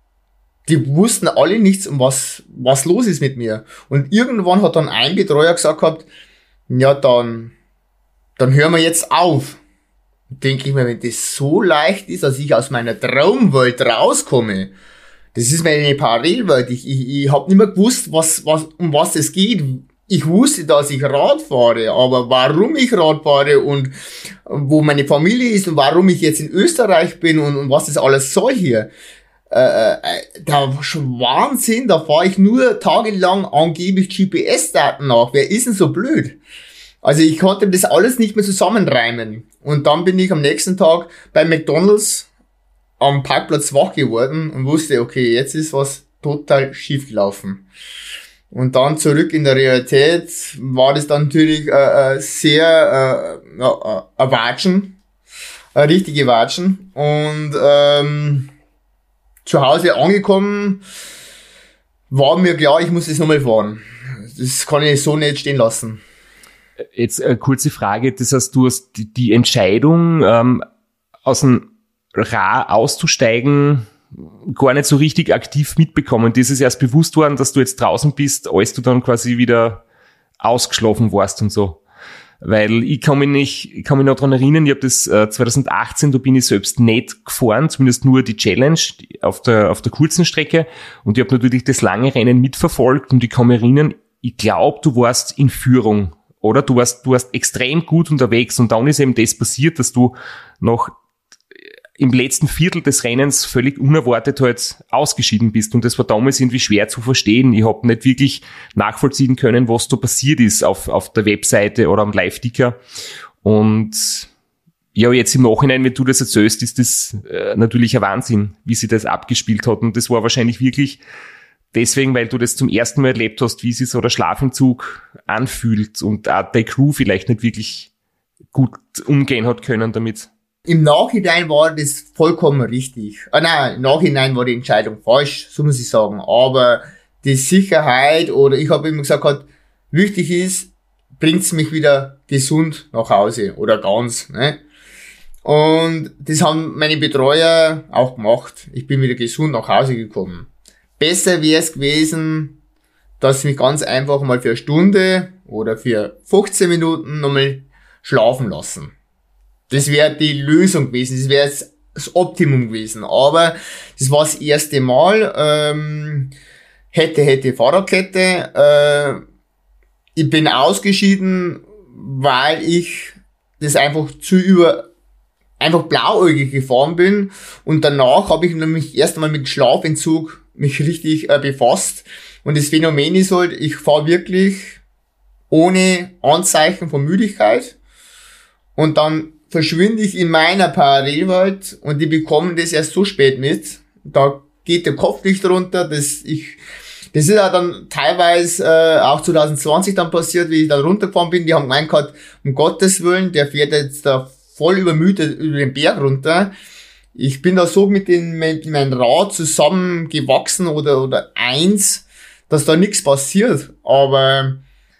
die wussten alle nichts, um was, was los ist mit mir. Und irgendwann hat dann ein Betreuer gesagt gehabt, ja, dann, dann hören wir jetzt auf. Denke ich mir, wenn das so leicht ist, dass ich aus meiner Traumwelt rauskomme, das ist meine Parallelwelt. Ich, ich, ich habe nicht mehr gewusst, was, was, um was es geht. Ich wusste, dass ich Rad fahre, aber warum ich Rad fahre und wo meine Familie ist und warum ich jetzt in Österreich bin und, und was das alles soll hier, Äh, äh, da war schon Wahnsinn, da fahre ich nur tagelang angeblich G P S-Daten nach. Wer ist denn so blöd? Also ich konnte das alles nicht mehr zusammenreimen. Und dann bin ich am nächsten Tag bei McDonald's am Parkplatz wach geworden und wusste, okay, jetzt ist was total schief gelaufen. Und dann zurück in der Realität war das dann natürlich äh, sehr äh, äh, ein Watschen, ein richtige Watschen. Und ähm, zu Hause angekommen, war mir klar, ich muss das nochmal fahren. Das kann ich so nicht stehen lassen. Jetzt eine kurze Frage, das heißt, du hast die, die Entscheidung, ähm, aus dem Ra auszusteigen, gar nicht so richtig aktiv mitbekommen. Das ist erst bewusst worden, dass du jetzt draußen bist, als du dann quasi wieder ausgeschlafen warst und so. Weil ich kann mich nicht, ich kann mich noch dran erinnern, ich habe das äh, zwanzig achtzehn, da bin ich selbst nicht gefahren, zumindest nur die Challenge auf der auf der kurzen Strecke, und ich habe natürlich das lange Rennen mitverfolgt und ich kann mich erinnern, ich glaube, du warst in Führung, oder? Du warst du warst extrem gut unterwegs, und dann ist eben das passiert, dass du noch im letzten Viertel des Rennens völlig unerwartet halt ausgeschieden bist, und das war damals irgendwie schwer zu verstehen. Ich habe nicht wirklich nachvollziehen können, was da passiert ist auf auf der Webseite oder am Live-Ticker, und Ja, jetzt im Nachhinein, wenn du das erzählst, ist das äh, natürlich ein Wahnsinn, wie sich das abgespielt hat. Und das war wahrscheinlich wirklich deswegen, weil du das zum ersten Mal erlebt hast, wie sich so der Schlafentzug anfühlt und auch die Crew vielleicht nicht wirklich gut umgehen hat können damit. Im Nachhinein war das vollkommen richtig. Ah, nein, im Nachhinein war die Entscheidung falsch, so muss ich sagen. Aber die Sicherheit, oder ich habe immer gesagt, halt, wichtig ist, bringt's mich wieder gesund nach Hause oder ganz. Ne? Und das haben meine Betreuer auch gemacht. Ich bin wieder gesund nach Hause gekommen. Besser wäre es gewesen, dass sie mich ganz einfach mal für eine Stunde oder für fünfzehn Minuten nochmal schlafen lassen. Das wäre die Lösung gewesen, das wäre das Optimum gewesen. Aber das war das erste Mal. Ähm, hätte, hätte Fahrradkette. Äh, ich bin ausgeschieden, weil ich das einfach zu über einfach blauäugig gefahren bin. Und danach habe ich nämlich erst einmal mit Schlafentzug mich richtig äh, befasst. Und das Phänomen ist halt, ich fahre wirklich ohne Anzeichen von Müdigkeit. Und dann verschwinde ich in meiner Parallelwelt und die bekommen das erst so spät mit. Da geht der Kopf nicht runter. Das, ich, das ist ja dann teilweise äh, auch zwanzig zwanzig dann passiert, wie ich dann runtergefahren bin. Die haben gemeint gehabt, um Gottes Willen, der fährt jetzt da voll übermüdet über den Berg runter. Ich bin da so mit, den, mit meinem Rad zusammengewachsen oder, oder eins, dass da nichts passiert. Aber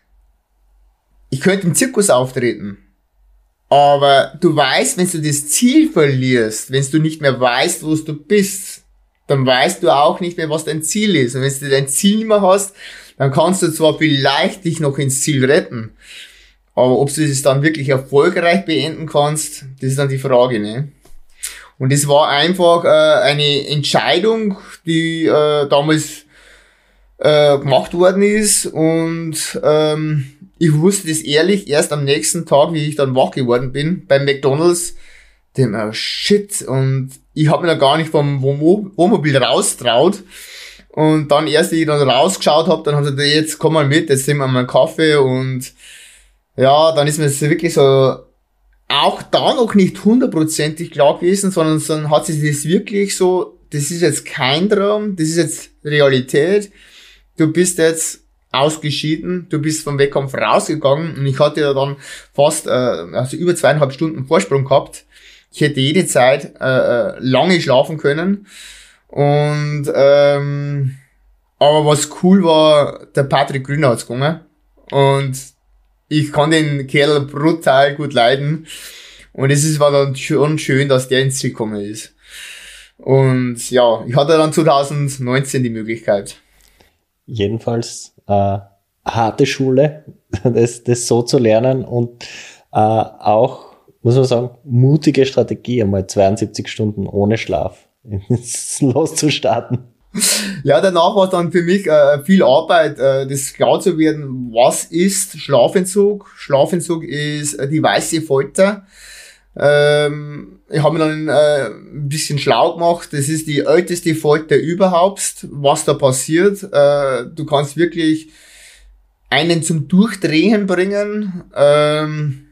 ich könnte im Zirkus auftreten. Aber du weißt, wenn du das Ziel verlierst, wenn du nicht mehr weißt, wo du bist, dann weißt du auch nicht mehr, was dein Ziel ist. Und wenn du dein Ziel nicht mehr hast, dann kannst du zwar vielleicht dich noch ins Ziel retten, aber ob du das dann wirklich erfolgreich beenden kannst, das ist dann die Frage, ne? Und es war einfach äh, eine Entscheidung, die äh, damals äh, gemacht worden ist und ähm, ich wusste das ehrlich erst am nächsten Tag, wie ich dann wach geworden bin, beim McDonald's, dem oh shit, und ich habe mir dann gar nicht vom Wohnmobil raustraut. Und dann erst, wie ich dann rausgeschaut habe, dann hat er gesagt, jetzt komm mal mit, jetzt nehmen wir mal einen Kaffee. Und ja, dann ist mir das wirklich so auch da noch nicht hundertprozentig klar gewesen, sondern dann hat sich das wirklich so, das ist jetzt kein Traum, das ist jetzt Realität. Du bist jetzt ausgeschieden, du bist vom Wettkampf rausgegangen und ich hatte ja dann fast, äh, also über zweieinhalb Stunden Vorsprung gehabt. Ich hätte jede Zeit äh, lange schlafen können. Und ähm, aber was cool war, der Patrick Grüner hat's gegangen. Und ich kann den Kerl brutal gut leiden. Und es ist, war dann schon schön, dass der ins Ziel gekommen ist. Und ja, ich hatte dann zwanzig neunzehn die Möglichkeit. Jedenfalls äh, harte Schule, das, das so zu lernen und äh, auch, muss man sagen, mutige Strategie, einmal zweiundsiebzig Stunden ohne Schlaf loszustarten. Ja, danach war es dann für mich äh, viel Arbeit, äh, das klar zu werden, was ist Schlafentzug? Schlafentzug ist äh, die weiße Folter. Ähm, ich habe mir dann äh, ein bisschen schlau gemacht. Das ist die älteste Folter überhaupt, was da passiert. Äh, du kannst wirklich einen zum Durchdrehen bringen. Ähm,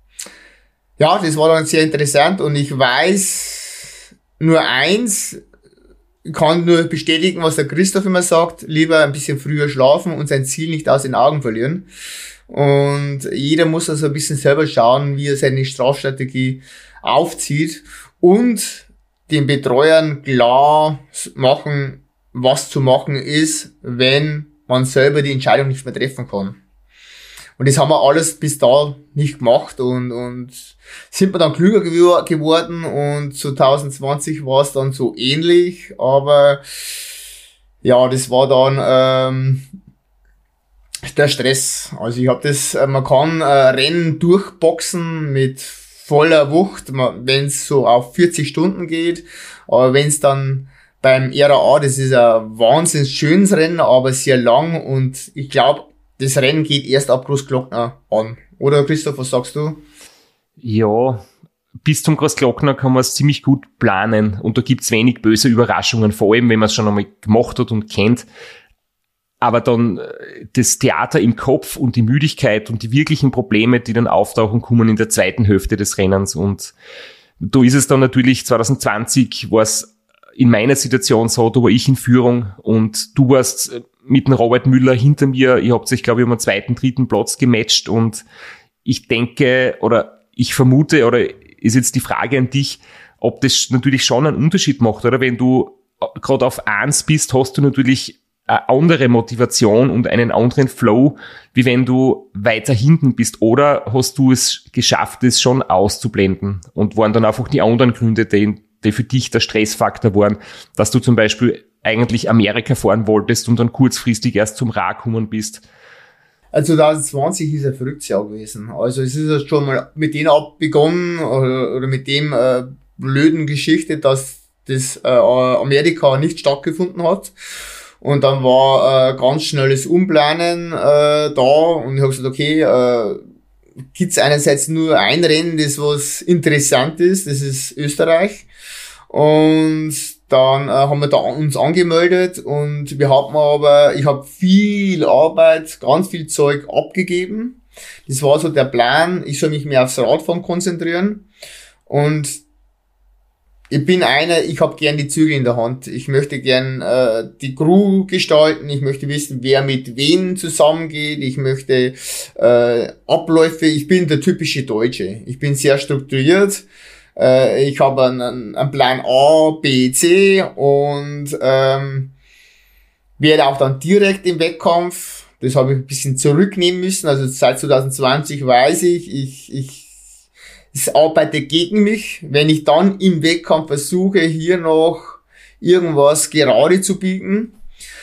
ja, das war dann sehr interessant und ich weiß nur eins, ich kann nur bestätigen, was der Christoph immer sagt, lieber ein bisschen früher schlafen und sein Ziel nicht aus den Augen verlieren. Und jeder muss also ein bisschen selber schauen, wie er seine Strafstrategie aufzieht und den Betreuern klar machen, was zu machen ist, wenn man selber die Entscheidung nicht mehr treffen kann. Und das haben wir alles bis da nicht gemacht und, und sind wir dann klüger gew- geworden und zwanzig zwanzig war es dann so ähnlich, aber ja, das war dann ähm, der Stress. Also ich habe das, man kann äh, Rennen durchboxen mit voller Wucht, wenn es so auf vierzig Stunden geht, aber wenn es dann beim R A A, das ist ein wahnsinnig schönes Rennen, aber sehr lang und ich glaube, das Rennen geht erst ab Großglockner an. Oder Christoph, was sagst du? Ja, bis zum Großglockner kann man es ziemlich gut planen und da gibt's wenig böse Überraschungen, vor allem wenn man es schon einmal gemacht hat und kennt. aber dann das Theater im Kopf und die Müdigkeit und die wirklichen Probleme, die dann auftauchen, kommen in der zweiten Hälfte des Rennens. Und da ist es dann natürlich, zwanzig zwanzig war es in meiner Situation so, da war ich in Führung und du warst mit dem Robert Müller hinter mir. Ihr habt euch, glaube ich, um einen zweiten, dritten Platz gematcht und ich denke oder ich vermute, oder ist jetzt die Frage an dich, ob das natürlich schon einen Unterschied macht, oder? Wenn du gerade auf eins bist, hast du natürlich eine andere Motivation und einen anderen Flow, wie wenn du weiter hinten bist. Oder hast du es geschafft, es schon auszublenden? Und waren dann einfach die anderen Gründe, die, die für dich der Stressfaktor waren, dass du zum Beispiel eigentlich Amerika fahren wolltest und dann kurzfristig erst zum Rad gekommen bist? Also zwanzig zwanzig ist ein verrücktes Jahr gewesen. Also es ist ja schon mal mit denen abbegonnen oder, oder mit dem äh, blöden Geschichte, dass das äh, Amerika nicht stattgefunden hat. Und dann war äh, ganz schnelles Umplanen äh, da und ich habe gesagt, okay, äh, gibt's einerseits nur ein Rennen, das was interessant ist, das ist Österreich. Und dann äh, haben wir da uns angemeldet und wir haben aber, ich habe viel Arbeit, ganz viel Zeug abgegeben. Das war so der Plan, ich soll mich mehr aufs Radfahren konzentrieren. Und ich bin einer, ich habe gern die Zügel in der Hand. Ich möchte gern äh, die Crew gestalten. Ich möchte wissen, wer mit wem zusammengeht. Ich möchte äh, Abläufe. Ich bin der typische Deutsche. Ich bin sehr strukturiert. Äh, ich habe einen, einen Plan A, B, C und ähm, werde auch dann direkt im Wettkampf. Das habe ich ein bisschen zurücknehmen müssen. Also seit zwanzig zwanzig weiß ich, ich, ich es arbeitet gegen mich, wenn ich dann im Wettkampf versuche, hier noch irgendwas gerade zu biegen.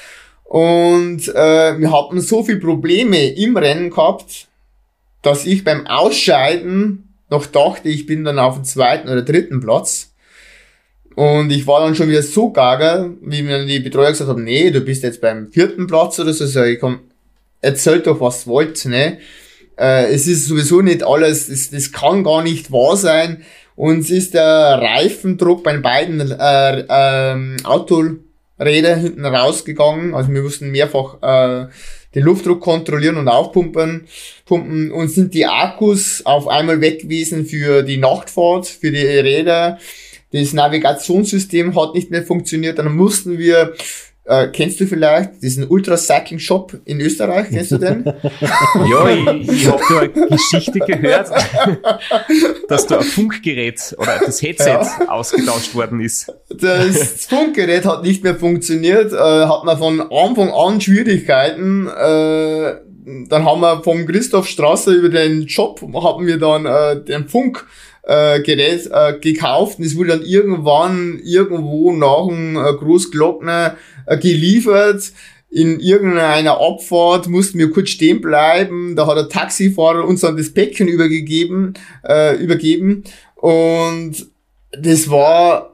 Und äh, wir hatten so viele Probleme im Rennen gehabt, dass ich beim Ausscheiden noch dachte, ich bin dann auf dem zweiten oder dritten Platz. Und ich war dann schon wieder so gaga, wie mir die Betreuer gesagt haben, nee, du bist jetzt beim vierten Platz oder so. So ich komm, erzählt doch, was wollt, ne? Es ist sowieso nicht alles, das, das kann gar nicht wahr sein. Uns ist der Reifendruck bei beiden äh, äh, Autorädern hinten rausgegangen. Also wir mussten mehrfach äh, den Luftdruck kontrollieren und aufpumpen. Pumpen. Und sind die Akkus auf einmal weg gewesen für die Nachtfahrt, für die Räder. Das Navigationssystem hat nicht mehr funktioniert. Dann mussten wir... Äh, kennst du vielleicht diesen Ultracycling-Shop in Österreich? Kennst du den? Ja, ich, ich habe da eine Geschichte gehört, dass da ein Funkgerät oder das Headset ja. ausgetauscht worden ist. Das Funkgerät hat nicht mehr funktioniert, äh, hat man von Anfang an Schwierigkeiten. Äh, dann haben wir vom Christoph Strasser über den Shop, haben wir dann äh, den Funk Äh, Gerät äh, gekauft und es wurde dann irgendwann irgendwo nach dem äh, Großglockner äh, geliefert. In irgendeiner Abfahrt mussten wir kurz stehen bleiben. Da hat der Taxifahrer uns dann das Päckchen übergegeben, äh, übergeben und das war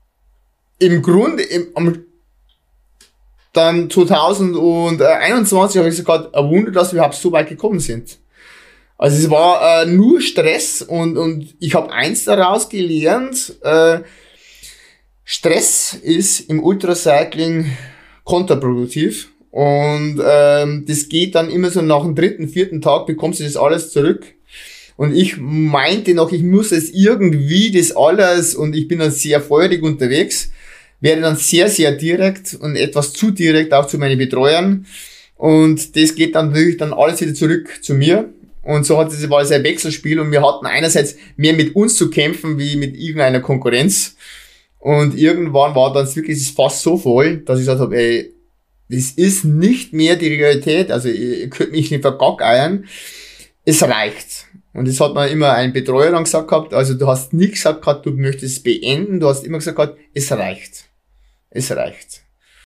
im Grunde im, am, dann zwanzig einundzwanzig habe ich gesagt, ein Wunder, dass wir überhaupt so weit gekommen sind. Also es war äh, nur Stress und und ich habe eins daraus gelernt, äh, Stress ist im Ultracycling kontraproduktiv und ähm, das geht dann immer so nach dem dritten, vierten Tag bekommst du das alles zurück und ich meinte noch, ich muss es irgendwie das alles und ich bin dann sehr feurig unterwegs, werde dann sehr, sehr direkt und etwas zu direkt auch zu meinen Betreuern und das geht dann natürlich dann alles wieder zurück zu mir. Und so hat es, war es ein Wechselspiel und wir hatten einerseits mehr mit uns zu kämpfen, wie mit irgendeiner Konkurrenz. Und irgendwann war dann wirklich das Fass so voll, dass ich gesagt habe, ey, das ist nicht mehr die Realität, also ihr könnt mich nicht vergackeiern. Es reicht. Und das hat man immer ein Betreuer dann gesagt gehabt, also du hast nie gesagt gehabt, du möchtest es beenden, du hast immer gesagt gehabt, es reicht. Es reicht.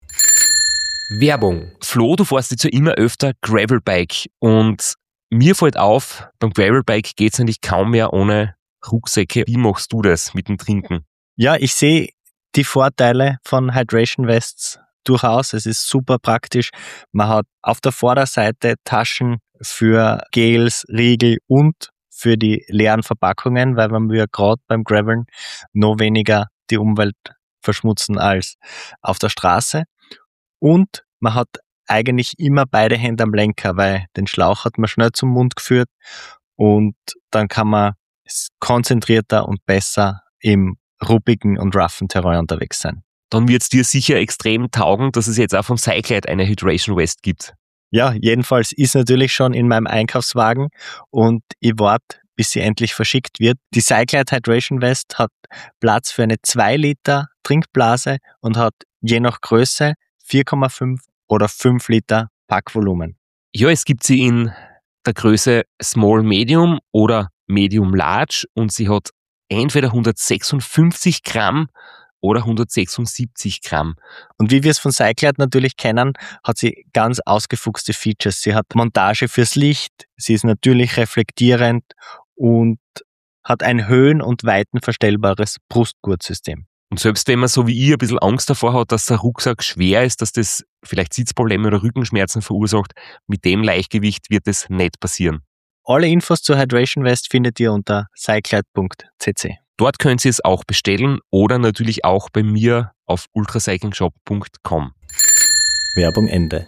Werbung. Flo, du fährst jetzt ja immer öfter Gravelbike und mir fällt auf, beim Gravelbike geht's eigentlich kaum mehr ohne Rucksäcke. Wie machst du das mit dem Trinken? Ja, ich sehe die Vorteile von Hydration Vests durchaus. Es ist super praktisch. Man hat auf der Vorderseite Taschen für Gels, Riegel und für die leeren Verpackungen, weil man ja gerade beim Graveln noch weniger die Umwelt verschmutzen als auf der Straße. Und man hat eigentlich immer beide Hände am Lenker, weil den Schlauch hat man schnell zum Mund geführt und dann kann man konzentrierter und besser im ruppigen und roughen Terrain unterwegs sein. Dann wird es dir sicher extrem taugen, dass es jetzt auch von Cyclide eine Hydration Vest gibt. Ja, jedenfalls ist natürlich schon in meinem Einkaufswagen und ich warte, bis sie endlich verschickt wird. Die Cyclide Hydration Vest hat Platz für eine zwei Liter Trinkblase und hat je nach Größe vier Komma fünf oder fünf Liter Packvolumen. Ja, es gibt sie in der Größe Small Medium oder Medium Large und sie hat entweder hundertsechsundfünfzig Gramm oder hundertsechsundsiebzig Gramm. Und wie wir es von Cyclide natürlich kennen, hat sie ganz ausgefuchste Features. Sie hat Montage fürs Licht, sie ist natürlich reflektierend und hat ein höhen- und weitenverstellbares Brustgurtsystem. Und selbst wenn man so wie ich ein bisschen Angst davor hat, dass der Rucksack schwer ist, dass das vielleicht Sitzprobleme oder Rückenschmerzen verursacht, mit dem Leichtgewicht wird es nicht passieren. Alle Infos zur Hydration Vest findet ihr unter cyclide punkt c c. Dort könnt ihr es auch bestellen oder natürlich auch bei mir auf ultracyclingshop punkt com. Werbung Ende.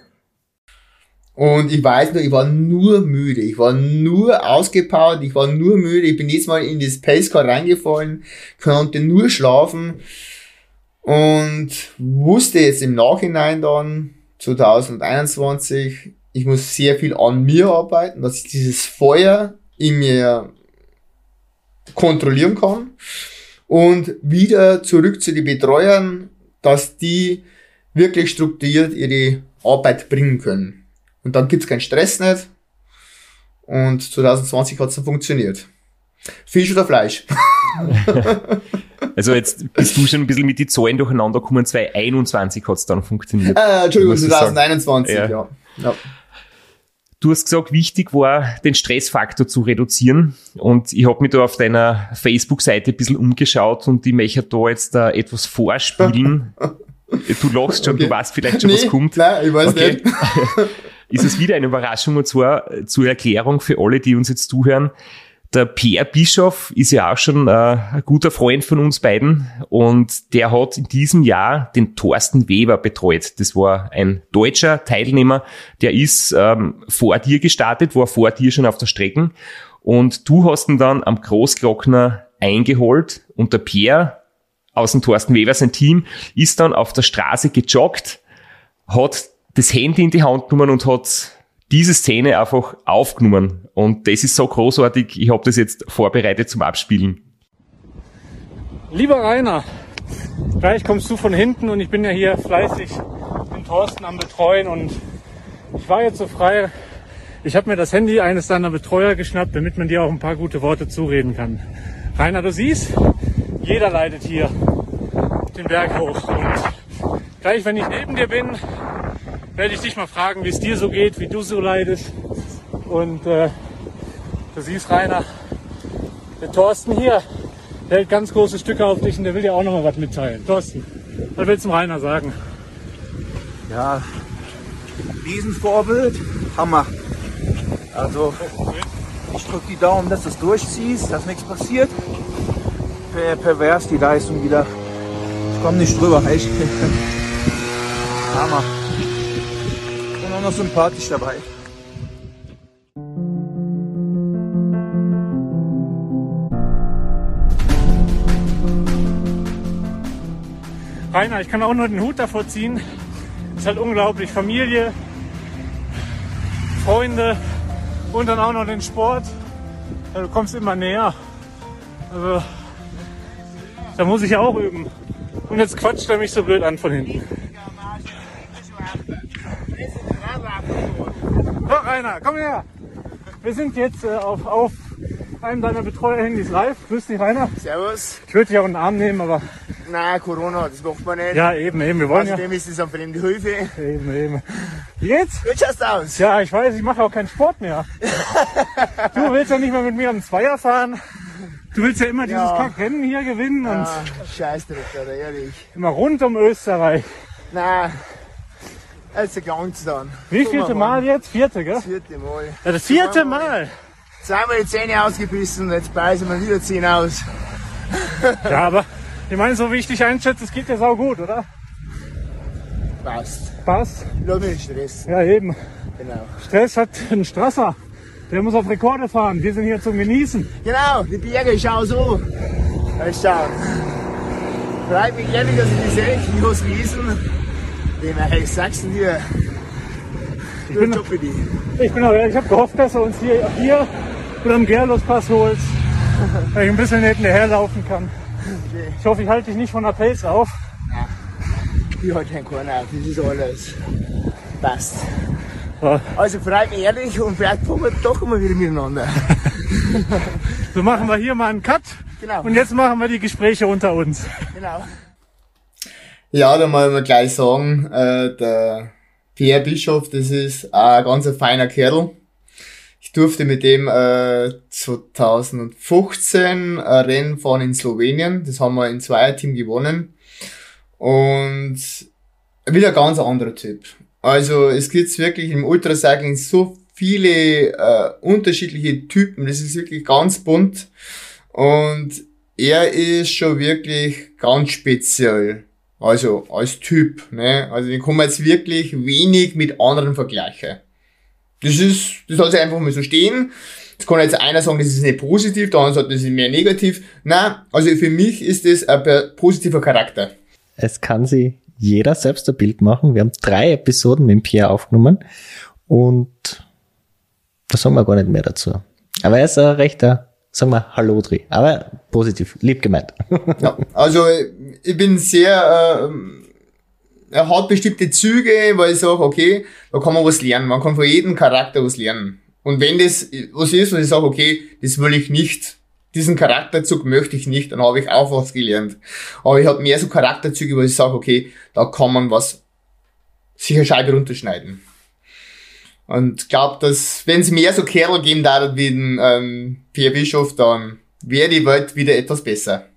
Und ich weiß nur, ich war nur müde. Ich war nur ausgepowert, ich war nur müde. Ich bin jetzt mal in das Pacecar reingefallen, konnte nur schlafen und wusste jetzt im Nachhinein dann, zwanzig einundzwanzig, ich muss sehr viel an mir arbeiten, dass ich dieses Feuer in mir kontrollieren kann und wieder zurück zu den Betreuern, dass die wirklich strukturiert ihre Arbeit bringen können. Und dann gibt's keinen Stress nicht. Und zwanzig zwanzig hat's dann funktioniert. Fisch oder Fleisch? Also jetzt bist du schon ein bisschen mit den Zahlen durcheinander gekommen. zwanzig einundzwanzig hat's dann funktioniert. Äh, Entschuldigung, zwanzig einundzwanzig, ja. ja. ja. Du hast gesagt, wichtig war, den Stressfaktor zu reduzieren. Und ich habe mich da auf deiner Facebook-Seite ein bisschen umgeschaut und ich möchte da jetzt da etwas vorspielen. Du lachst schon, okay. Du weißt vielleicht schon, nee, was kommt. Nein, ich weiß okay. nicht. Ist es wieder eine Überraschung, und zwar zur Erklärung für alle, die uns jetzt zuhören. Der Pierre Bischoff ist ja auch schon äh, ein guter Freund von uns beiden und der hat in diesem Jahr den Thorsten Weber betreut. Das war ein deutscher Teilnehmer, der ist ähm, vor dir gestartet, war vor dir schon auf der Strecke und du hast ihn dann am Großglockner eingeholt und der Pierre aus dem Thorsten Weber, sein Team, ist dann auf der Straße gejoggt, hat das Handy in die Hand genommen und hat diese Szene einfach aufgenommen. Und das ist so großartig, ich habe das jetzt vorbereitet zum Abspielen. Lieber Rainer, gleich kommst du von hinten und ich bin ja hier fleißig den Thorsten am Betreuen und ich war jetzt so frei, ich habe mir das Handy eines deiner Betreuer geschnappt, damit man dir auch ein paar gute Worte zureden kann. Rainer, du siehst, jeder leidet hier den Berg hoch und gleich wenn ich neben dir bin, werde ich dich mal fragen, wie es dir so geht, wie du so leidest. Und äh, du siehst, Rainer, der Thorsten hier, der hält ganz große Stücke auf dich und der will dir auch noch mal was mitteilen. Thorsten, was willst du dem Rainer sagen? Ja, Riesenvorbild, Hammer. Also, ich drücke die Daumen, dass du es durchziehst, dass nichts passiert. Per pervers die Leistung wieder. Ich komme nicht drüber, echt. Hammer. Und auch noch sympathisch dabei. Rainer, ich kann auch nur den Hut davor ziehen. Es ist halt unglaublich. Familie, Freunde und dann auch noch den Sport. Du kommst immer näher. Also, da muss ich ja auch üben. Und jetzt quatscht er mich so blöd an von hinten. So, Rainer, komm her. Wir sind jetzt äh, auf, auf einem deiner Betreuer-Handys live. Grüß dich, Rainer. Servus. Ich würde dich auch in den Arm nehmen, aber... Nein, Corona, das macht man nicht. Ja, eben, eben. Wir wollen Außerdem ja... ist es eine fremde Hilfe. Eben, eben. Wie geht's? Wie schaut's aus? Ja, ich weiß, ich mache auch keinen Sport mehr. Du willst ja nicht mehr mit mir am Zweier fahren. Du willst ja immer dieses ja. Kackrennen hier gewinnen. Ja, und Scheißdreck, oder ehrlich. Immer rund um Österreich. Nein, das ist ganz dann. Wie vierte Mal jetzt? Vierte, gell? Das vierte Mal. Ja, das vierte Mal. Zweimal die Zähne ausgebissen, jetzt beißen wir wieder Zähne aus. Ja, aber ich meine, so wie ich dich einschätze, es geht dir sau gut, oder? Passt. Passt? Lass mich nicht stressen. Ja, eben. Genau. Stress hat einen Strasser. Der muss auf Rekorde fahren. Wir sind hier zum Genießen. Genau, die Berge, schau so. Mal schauen. Freut mich ehrlich, dass ich die sehe. Ich muss lesen. Den hey, sagst du dir. Ich bin, Job für die. ich bin auch ehrlich, ich habe gehofft, dass er uns hier, hier oder am Gerlospass holt, weil ich ein bisschen hinterher laufen kann. Okay. Ich hoffe, ich halte dich nicht von der Pace auf. Nein, ich halte keinen Korn auf, das ist alles. Passt. Ja. Also freut mich ehrlich und vielleicht kommen wir doch mal wieder miteinander. So machen wir hier mal einen Cut. Genau. Und jetzt machen wir die Gespräche unter uns. Genau. Ja, da mal gleich sagen, äh, der Pierre Bischof, das ist ein ganz feiner Kerl. Ich durfte mit dem äh, zwanzig fünfzehn ein Rennen fahren in Slowenien. Das haben wir in Zweierteam gewonnen. Und wieder ein ganz anderer Typ. Also es gibt wirklich im Ultracycling so viele äh, unterschiedliche Typen. Das ist wirklich ganz bunt. Und er ist schon wirklich ganz speziell. Also als Typ. Ne? Also den kann man jetzt wirklich wenig mit anderen vergleichen. Das ist, das soll sich einfach mal so stehen. Das kann jetzt einer sagen, das ist nicht positiv, der andere sagt, das ist mehr negativ. Nein, also für mich ist das ein positiver Charakter. Es kann sich jeder selbst ein Bild machen. Wir haben drei Episoden mit Pierre aufgenommen und da sagen wir gar nicht mehr dazu. Aber er ist ein rechter, sagen wir, Hallodri. Aber positiv, lieb gemeint. Ja, also ich bin sehr... Äh, er hat bestimmte Züge, weil ich sage, okay, da kann man was lernen. Man kann von jedem Charakter was lernen. Und wenn das was ist, was ich sage, okay, das will ich nicht, diesen Charakterzug möchte ich nicht, dann habe ich auch was gelernt. Aber ich habe mehr so Charakterzüge, wo ich sage, okay, da kann man was sich eine Scheibe runterschneiden. Und ich glaube, dass wenn es mehr so Kerl geben darf wie den ähm, Pierre Bischof, dann wäre die Welt wieder etwas besser.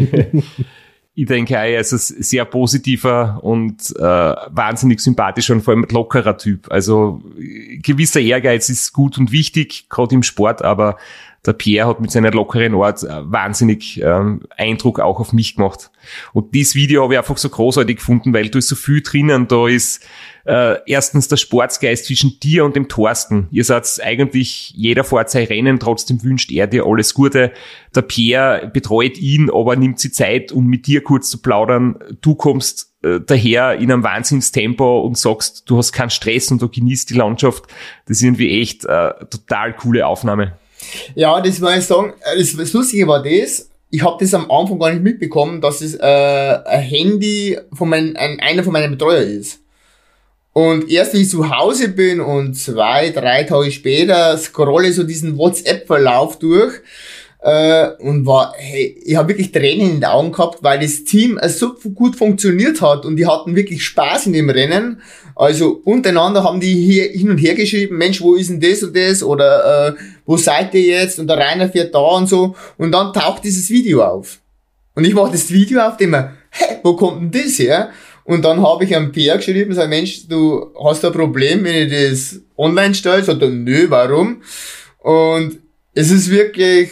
Ich denke auch, er ist ein sehr positiver und äh, wahnsinnig sympathischer und vor allem lockerer Typ. Also gewisser Ehrgeiz ist gut und wichtig, gerade im Sport, aber der Pierre hat mit seiner lockeren Art wahnsinnig ähm, Eindruck auch auf mich gemacht. Und dieses Video habe ich einfach so großartig gefunden, weil da ist so viel drinnen. Da ist äh, erstens der Sportsgeist zwischen dir und dem Thorsten. Ihr seid eigentlich, jeder fährt sein Rennen, trotzdem wünscht er dir alles Gute. Der Pierre betreut ihn, aber nimmt sich Zeit, um mit dir kurz zu plaudern. Du kommst äh, daher in einem Wahnsinnstempo und sagst, du hast keinen Stress und du genießt die Landschaft. Das ist irgendwie echt äh, total coole Aufnahme. Ja, das muss ich sagen, das, das Lustige war das, ich habe das am Anfang gar nicht mitbekommen, dass es äh, ein Handy von mein, ein, einer von meinen Betreuer ist. Und erst, wie ich zu Hause bin und zwei, drei Tage später scrolle so diesen WhatsApp-Verlauf durch äh, und war, hey, ich habe wirklich Tränen in den Augen gehabt, weil das Team äh, so gut funktioniert hat und die hatten wirklich Spaß in dem Rennen. Also untereinander haben die hier hin und her geschrieben, Mensch, wo ist denn das und das oder äh, wo seid ihr jetzt und der Rainer fährt da und so und dann taucht dieses Video auf. Und ich mache das Video auf, dem mir, hä, wo kommt denn das her? Und dann habe ich einem Pierre geschrieben und gesagt, Mensch, du hast ein Problem, wenn ich das online stelle? Sagt er, nö, warum? Und es ist wirklich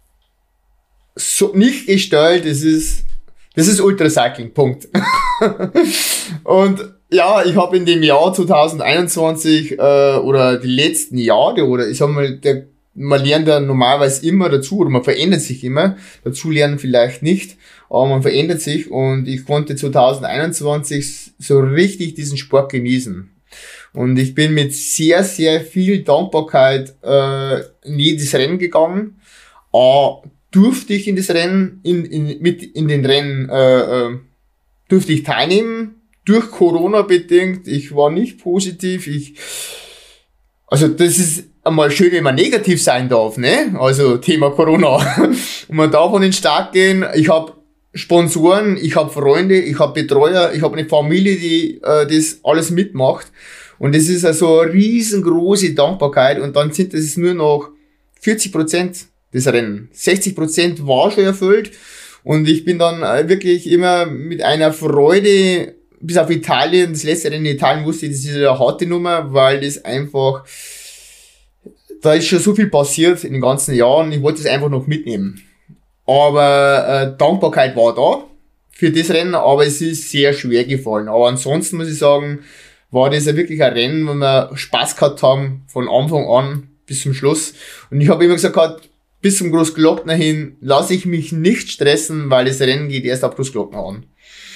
so nicht gestellt, es ist, das ist Ultracycling, Punkt. Und ja, ich habe in dem Jahr zwanzig einundzwanzig äh, oder die letzten Jahre oder ich sag mal, der, man lernt ja normalerweise immer dazu oder man verändert sich immer. Dazu lernen vielleicht nicht, aber man verändert sich und ich konnte zwanzig einundzwanzig so richtig diesen Sport genießen. Und ich bin mit sehr, sehr viel Dankbarkeit äh, in jedes Rennen gegangen. A, durfte ich in das Rennen, in, in, mit in den Rennen äh, äh, durfte ich teilnehmen. Durch Corona bedingt, ich war nicht positiv, ich, also das ist einmal schön, wenn man negativ sein darf, ne, also Thema Corona, und man darf an den Start gehen, ich habe Sponsoren, ich habe Freunde, ich habe Betreuer, ich habe eine Familie, die äh, das alles mitmacht und das ist also eine riesengroße Dankbarkeit und dann sind es nur noch vierzig Prozent des Rennen, sechzig Prozent war schon erfüllt und ich bin dann äh, wirklich immer mit einer Freude bis auf Italien, das letzte Rennen in Italien wusste ich, das ist eine harte Nummer, weil das einfach, da ist schon so viel passiert in den ganzen Jahren, ich wollte es einfach noch mitnehmen. Aber äh, Dankbarkeit war da, für das Rennen, aber es ist sehr schwer gefallen. Aber ansonsten muss ich sagen, war das ja wirklich ein Rennen, wo wir Spaß gehabt haben, von Anfang an bis zum Schluss. Und ich habe immer gesagt, gehabt, bis zum Großglockner hin lasse ich mich nicht stressen, weil das Rennen geht erst ab Großglockner an.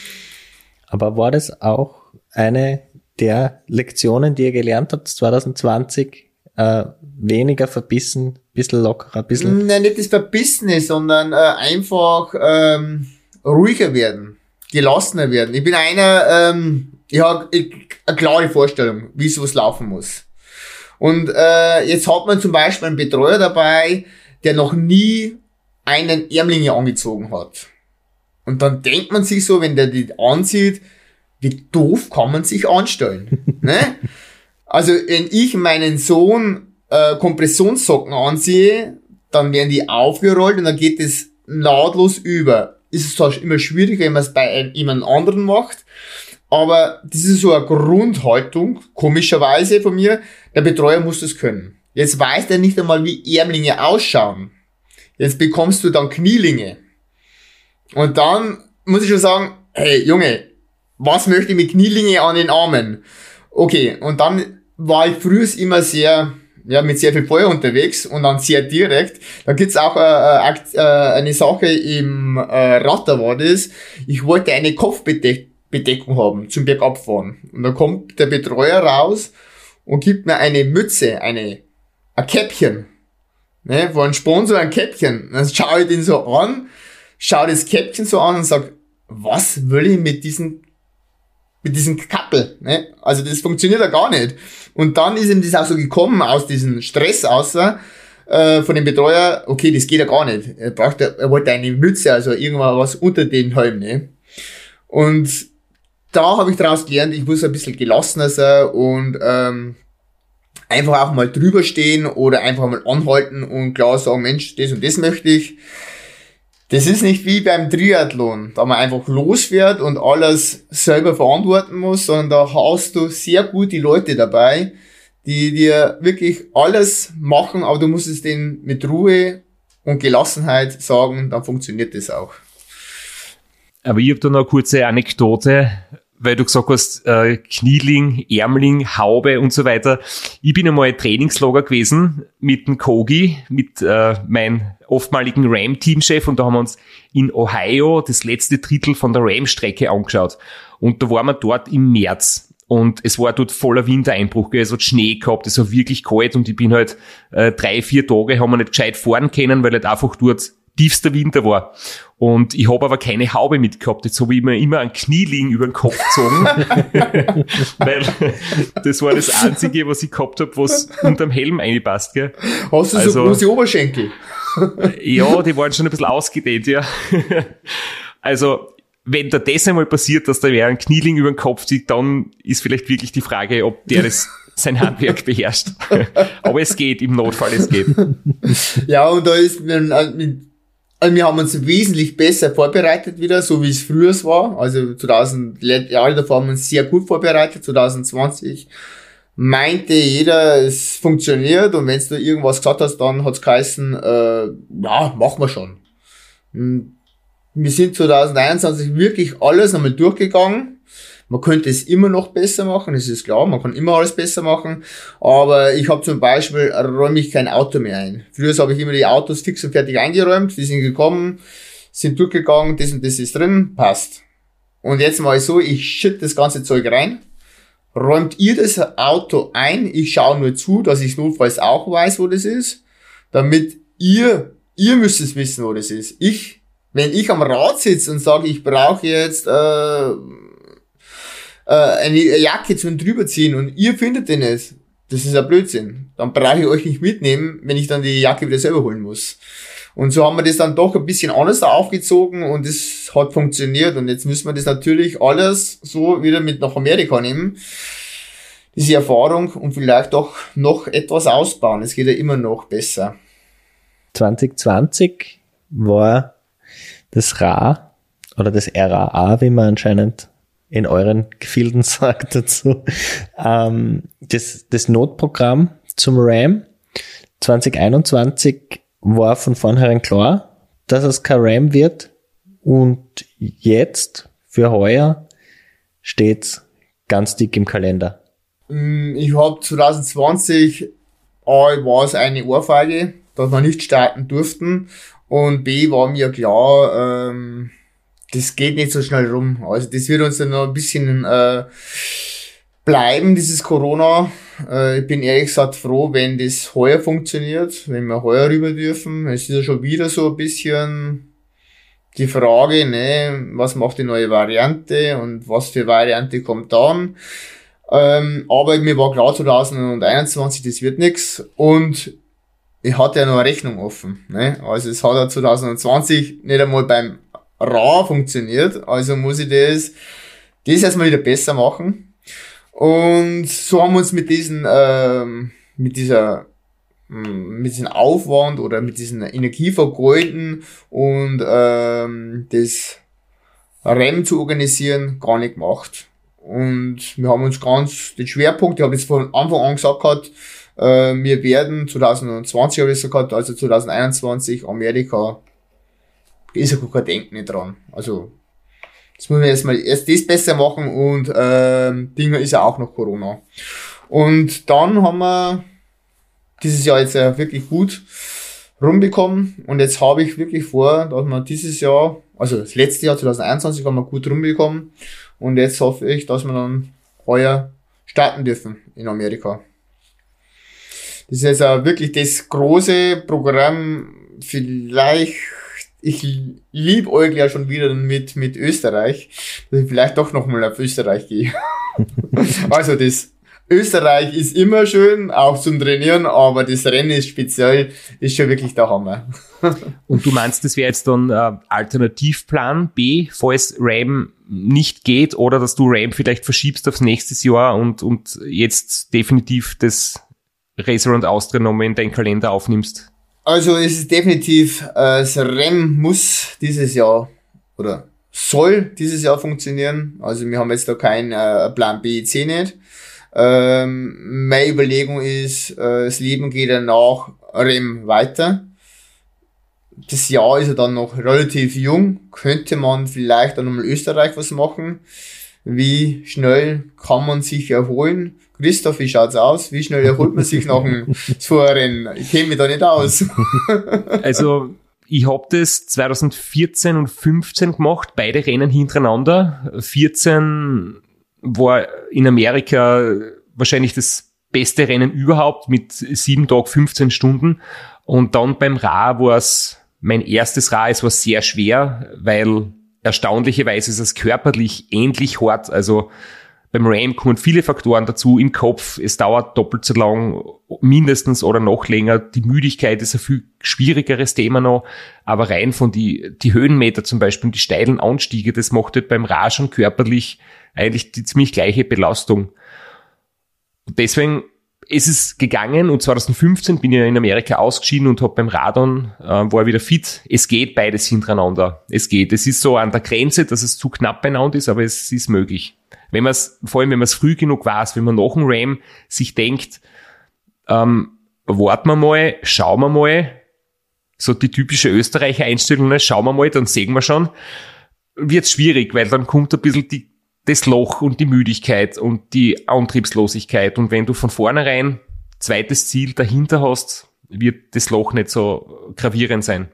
Aber war das auch eine der Lektionen, die ihr gelernt habt zwanzig zwanzig? Äh, weniger verbissen, bisschen lockerer, bisschen... Nein, nicht das Verbissene, sondern äh, einfach ähm, ruhiger werden, gelassener werden. Ich bin einer, ähm, ich habe eine klare Vorstellung, wie sowas laufen muss. Und äh, jetzt hat man zum Beispiel einen Betreuer dabei, der noch nie einen Ärmlinge angezogen hat. Und dann denkt man sich so, wenn der die ansieht, wie doof kann man sich anstellen. Ne? Also wenn ich meinen Sohn äh, Kompressionssocken ansehe, dann werden die aufgerollt und dann geht es nahtlos über. Ist es zwar immer schwierig, wenn man es bei einem, jemand anderen macht, aber das ist so eine Grundhaltung, komischerweise von mir, der Betreuer muss das können. Jetzt weiß der nicht einmal, wie Ärmlinge ausschauen. Jetzt bekommst du dann Knielinge. Und dann muss ich schon sagen, hey Junge, was möchte ich mit Knielinge an den Armen? Okay, und dann war ich früher immer sehr, ja, mit sehr viel Feuer unterwegs und dann sehr direkt. Da gibt's auch äh, äh, eine Sache im äh, Ratter war das. Ich wollte eine Kopfbedeckung haben zum Bergabfahren. Und da kommt der Betreuer raus und gibt mir eine Mütze, eine, ein Käppchen. Ne, von einem Sponsor ein Käppchen. Dann schaue ich den so an, schaue das Käppchen so an und sag, was will ich mit diesen mit diesem Kappel, ne? Also das funktioniert ja gar nicht. Und dann ist ihm das auch so gekommen, aus diesem Stress außer, äh, von dem Betreuer, okay, das geht ja gar nicht. Er braucht, er wollte eine Mütze, also irgendwas was unter den Helm, ne? Und da habe ich daraus gelernt, ich muss ein bisschen gelassener sein und ähm, einfach auch mal drüber stehen oder einfach mal anhalten und klar sagen, Mensch, das und das möchte ich. Das ist nicht wie beim Triathlon, da man einfach losfährt und alles selber verantworten muss, sondern da hast du sehr gut die Leute dabei, die dir wirklich alles machen, aber du musst es denen mit Ruhe und Gelassenheit sagen, dann funktioniert das auch. Aber ich habe da noch eine kurze Anekdote, weil du gesagt hast, äh, Knieling, Ärmling, Haube und so weiter. Ich bin einmal Trainingslager gewesen mit dem Kogi, mit äh, meinem oftmaligen Ram-Teamchef und da haben wir uns in Ohio das letzte Drittel von der Ram-Strecke angeschaut. Und da waren wir dort im März und es war dort voller Wintereinbruch, es hat Schnee gehabt, es war wirklich kalt und ich bin halt äh, drei, vier Tage, haben wir nicht gescheit fahren können, weil halt einfach dort tiefster Winter war. Und ich habe aber keine Haube mitgehabt. Jetzt habe ich mir immer einen Knieling über den Kopf gezogen. Weil das war das Einzige, was ich gehabt habe, was unterm Helm reinpasst. Gell? Hast du also, so große Oberschenkel? Ja, die waren schon ein bisschen ausgedehnt, ja. Also, wenn da das einmal passiert, dass da wer einen Knieling über den Kopf zieht, dann ist vielleicht wirklich die Frage, ob der das sein Handwerk beherrscht. Aber es geht, im Notfall, es geht. Ja, und da ist, mit Also wir haben uns wesentlich besser vorbereitet wieder, so wie es früher war. Also zweitausend Jahre davor haben wir uns sehr gut vorbereitet. zwanzig zwanzig meinte jeder, es funktioniert und wenn du irgendwas gesagt hast, dann hat's geheißen, äh, ja, machen wir schon. Wir sind zwanzig einundzwanzig wirklich alles einmal durchgegangen. Man könnte es immer noch besser machen, das ist klar, man kann immer alles besser machen, aber ich habe zum Beispiel, räume ich kein Auto mehr ein. Früher habe ich immer die Autos fix und fertig eingeräumt, die sind gekommen, sind durchgegangen, das und das ist drin, passt. Und jetzt mal so, ich schütte das ganze Zeug rein, räumt ihr das Auto ein, ich schaue nur zu, dass ich notfalls auch weiß, wo das ist, damit ihr, ihr müsst es wissen, wo das ist. Ich, wenn ich am Rad sitze und sage, ich brauche jetzt, äh, eine Jacke zum drüberziehen und ihr findet den nicht, das ist ein Blödsinn. Dann brauche ich euch nicht mitnehmen, wenn ich dann die Jacke wieder selber holen muss. Und so haben wir das dann doch ein bisschen anders aufgezogen und es hat funktioniert und jetzt müssen wir das natürlich alles so wieder mit nach Amerika nehmen, diese Erfahrung und vielleicht auch noch etwas ausbauen. Es geht ja immer noch besser. zwanzig zwanzig war das R A oder das R A A, wie man anscheinend in euren Gefilden sagt dazu, ähm, das, das Notprogramm zum Ram. zwanzig einundzwanzig war von vornherein klar, dass es kein Ram wird Und jetzt, für heuer, steht's ganz dick im Kalender. Ich habe zwanzig zwanzig, A, war es eine Ohrfeige, dass wir nicht starten durften, und B, war mir klar, ähm, das geht nicht so schnell rum. Also das wird uns dann noch ein bisschen äh, bleiben, dieses Corona. Äh, ich bin ehrlich gesagt froh, wenn das heuer funktioniert, wenn wir heuer rüber dürfen. Es ist ja schon wieder so ein bisschen die Frage, ne, was macht die neue Variante und was für Variante kommt dann. Ähm, aber mir war klar, zwanzig einundzwanzig, das wird nix, und ich hatte ja noch eine Rechnung offen, ne? Also es hat ja zwanzig zwanzig nicht einmal beim R A funktioniert, also muss ich das, das erstmal wieder besser machen. Und so haben wir uns mit diesen, ähm, mit dieser, mit diesem Aufwand oder mit diesen Energievergeuden und ähm, das Rennen zu organisieren gar nicht gemacht. Und wir haben uns ganz den Schwerpunkt, ich habe jetzt von Anfang an gesagt gehabt, äh, wir werden zwanzig zwanzig, habe ich so gehabt, also zwanzig einundzwanzig Amerika, ist ja gar kein Denken nicht dran. Also jetzt müssen wir erstmal erst das besser machen, und ähm, Dinger ist ja auch noch Corona. Und dann haben wir dieses Jahr jetzt ja wirklich gut rumbekommen, und jetzt habe ich wirklich vor, dass wir dieses Jahr, also das letzte Jahr zwanzig einundzwanzig haben wir gut rumbekommen, und jetzt hoffe ich, dass wir dann heuer starten dürfen in Amerika. Das ist jetzt auch wirklich das große Programm. Vielleicht, ich liebäugle ja schon wieder mit, mit Österreich, dass ich vielleicht doch nochmal auf Österreich gehe. Also das Österreich ist immer schön, auch zum Trainieren, aber das Rennen ist speziell, ist schon wirklich der Hammer. Und du meinst, das wäre jetzt dann äh, Alternativplan B, falls RAM nicht geht, oder dass du RAM vielleicht verschiebst aufs nächste Jahr und, und jetzt definitiv das Race Around Austria nochmal in deinen Kalender aufnimmst? Also es ist definitiv, äh, das Rennen muss dieses Jahr oder soll dieses Jahr funktionieren. Also wir haben jetzt da keinen äh, Plan B, C nicht. Ähm, meine Überlegung ist, äh, das Leben geht ja nach Rennen weiter. Das Jahr ist ja dann noch relativ jung. Könnte man vielleicht dann nochmal Österreich was machen? Wie schnell kann man sich erholen? Christoph, wie schaut's aus? Wie schnell erholt man sich nach dem Vorrennen? Ich kenne mich da nicht aus. Also ich habe das zwanzig vierzehn und fünfzehn gemacht, beide Rennen hintereinander. vierzehn war in Amerika wahrscheinlich das beste Rennen überhaupt mit sieben Tagen, fünfzehn Stunden. Und dann beim R A war es mein erstes R A. Es war sehr schwer, weil erstaunlicherweise ist es körperlich ähnlich hart. Also beim RAM kommen viele Faktoren dazu im Kopf. Es dauert doppelt so lang, mindestens oder noch länger. Die Müdigkeit ist ein viel schwierigeres Thema noch. Aber rein von die, die Höhenmeter zum Beispiel, die steilen Anstiege, das macht halt beim R A schon körperlich eigentlich die ziemlich gleiche Belastung. Und deswegen ist es gegangen, und zwanzig fünfzehn bin ich in Amerika ausgeschieden und habe beim Radon, äh, war wieder fit. Es geht beides hintereinander. Es geht. Es ist so an der Grenze, dass es zu knapp beieinander ist, aber es ist möglich. Wenn man es, vor allem wenn man es früh genug weiß, wenn man nach dem Ram sich denkt, ähm, warten wir mal, schauen wir mal, so die typische Österreicher Einstellung, ne, schauen wir mal, dann sehen wir schon, wird's schwierig, weil dann kommt ein bisschen die das Loch und die Müdigkeit und die Antriebslosigkeit. Und wenn du von vornherein zweites Ziel dahinter hast, wird das Loch nicht so gravierend sein.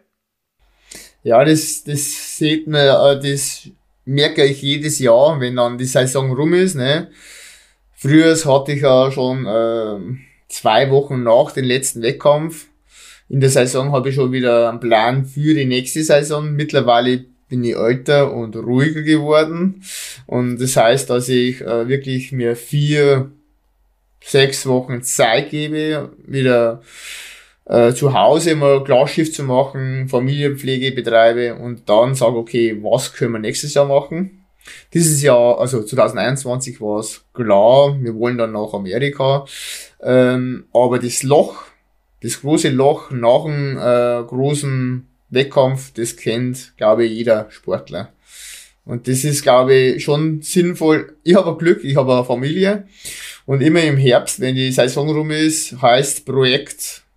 Ja, das, das sieht man, das merke ich jedes Jahr, wenn dann die Saison rum ist, ne. Früher hatte ich ja schon äh, zwei Wochen nach dem letzten Wettkampf. In der Saison habe ich schon wieder einen Plan für die nächste Saison. Mittlerweile bin ich älter und ruhiger geworden, und das heißt, dass ich äh, wirklich mir vier, sechs Wochen Zeit gebe, wieder äh, zu Hause mal Glasschiff zu machen, Familienpflege betreibe und dann sage, okay, was können wir nächstes Jahr machen? Dieses Jahr, also zwanzig einundzwanzig war es klar, wir wollen dann nach Amerika, ähm, aber das Loch, das große Loch nach dem äh, großen Wettkampf, das kennt, glaube ich, jeder Sportler. Und das ist, glaube ich, schon sinnvoll. Ich habe Glück, ich habe eine Familie, und immer im Herbst, wenn die Saison rum ist, heißt Projekt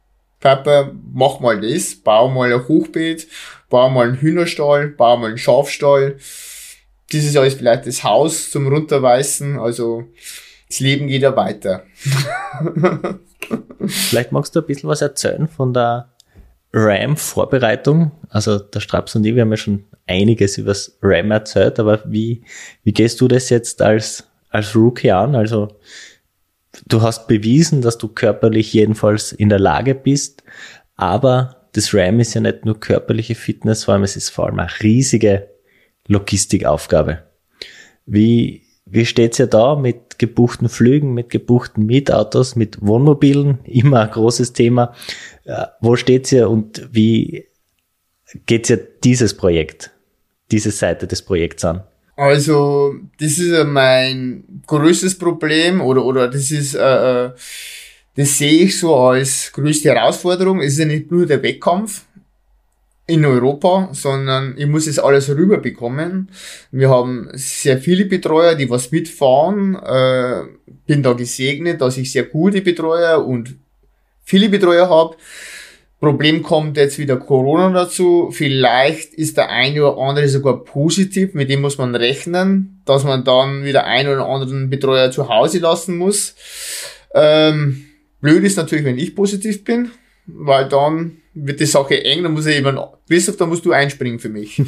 Papa, mach mal das, bau mal ein Hochbeet, bau mal einen Hühnerstall, bau mal einen Schafstall. Dieses Jahr ist vielleicht das Haus zum Runterweißen, also das Leben geht ja weiter. Vielleicht magst du ein bisschen was erzählen von der Ram-Vorbereitung. Also der Straps und ich, wir haben ja schon einiges über das Ram erzählt, aber wie, wie gehst du das jetzt als, als Rookie an? Also du hast bewiesen, dass du körperlich jedenfalls in der Lage bist, aber das Ram ist ja nicht nur körperliche Fitness, vor allem es ist vor allem eine riesige Logistikaufgabe. Wie, wie steht's ja da mit gebuchten Flügen, mit gebuchten Mietautos, mit Wohnmobilen? Immer ein großes Thema. Äh, wo steht's ja und wie geht's ja dieses Projekt, diese Seite des Projekts an? Also, das ist ja mein größtes Problem oder, oder das ist, äh, das sehe ich so als größte Herausforderung. Es ist ja nicht nur der Wettkampf in Europa, sondern ich muss es alles rüberbekommen. Wir haben sehr viele Betreuer, die was mitfahren. Äh, bin da gesegnet, dass ich sehr gute Betreuer und viele Betreuer habe. Problem kommt jetzt wieder Corona dazu. Vielleicht ist der eine oder andere sogar positiv, mit dem muss man rechnen, dass man dann wieder einen oder anderen Betreuer zu Hause lassen muss. Ähm, blöd ist natürlich, wenn ich positiv bin, weil dann wird die Sache eng, dann muss ich jemand, Christoph, da musst du einspringen für mich.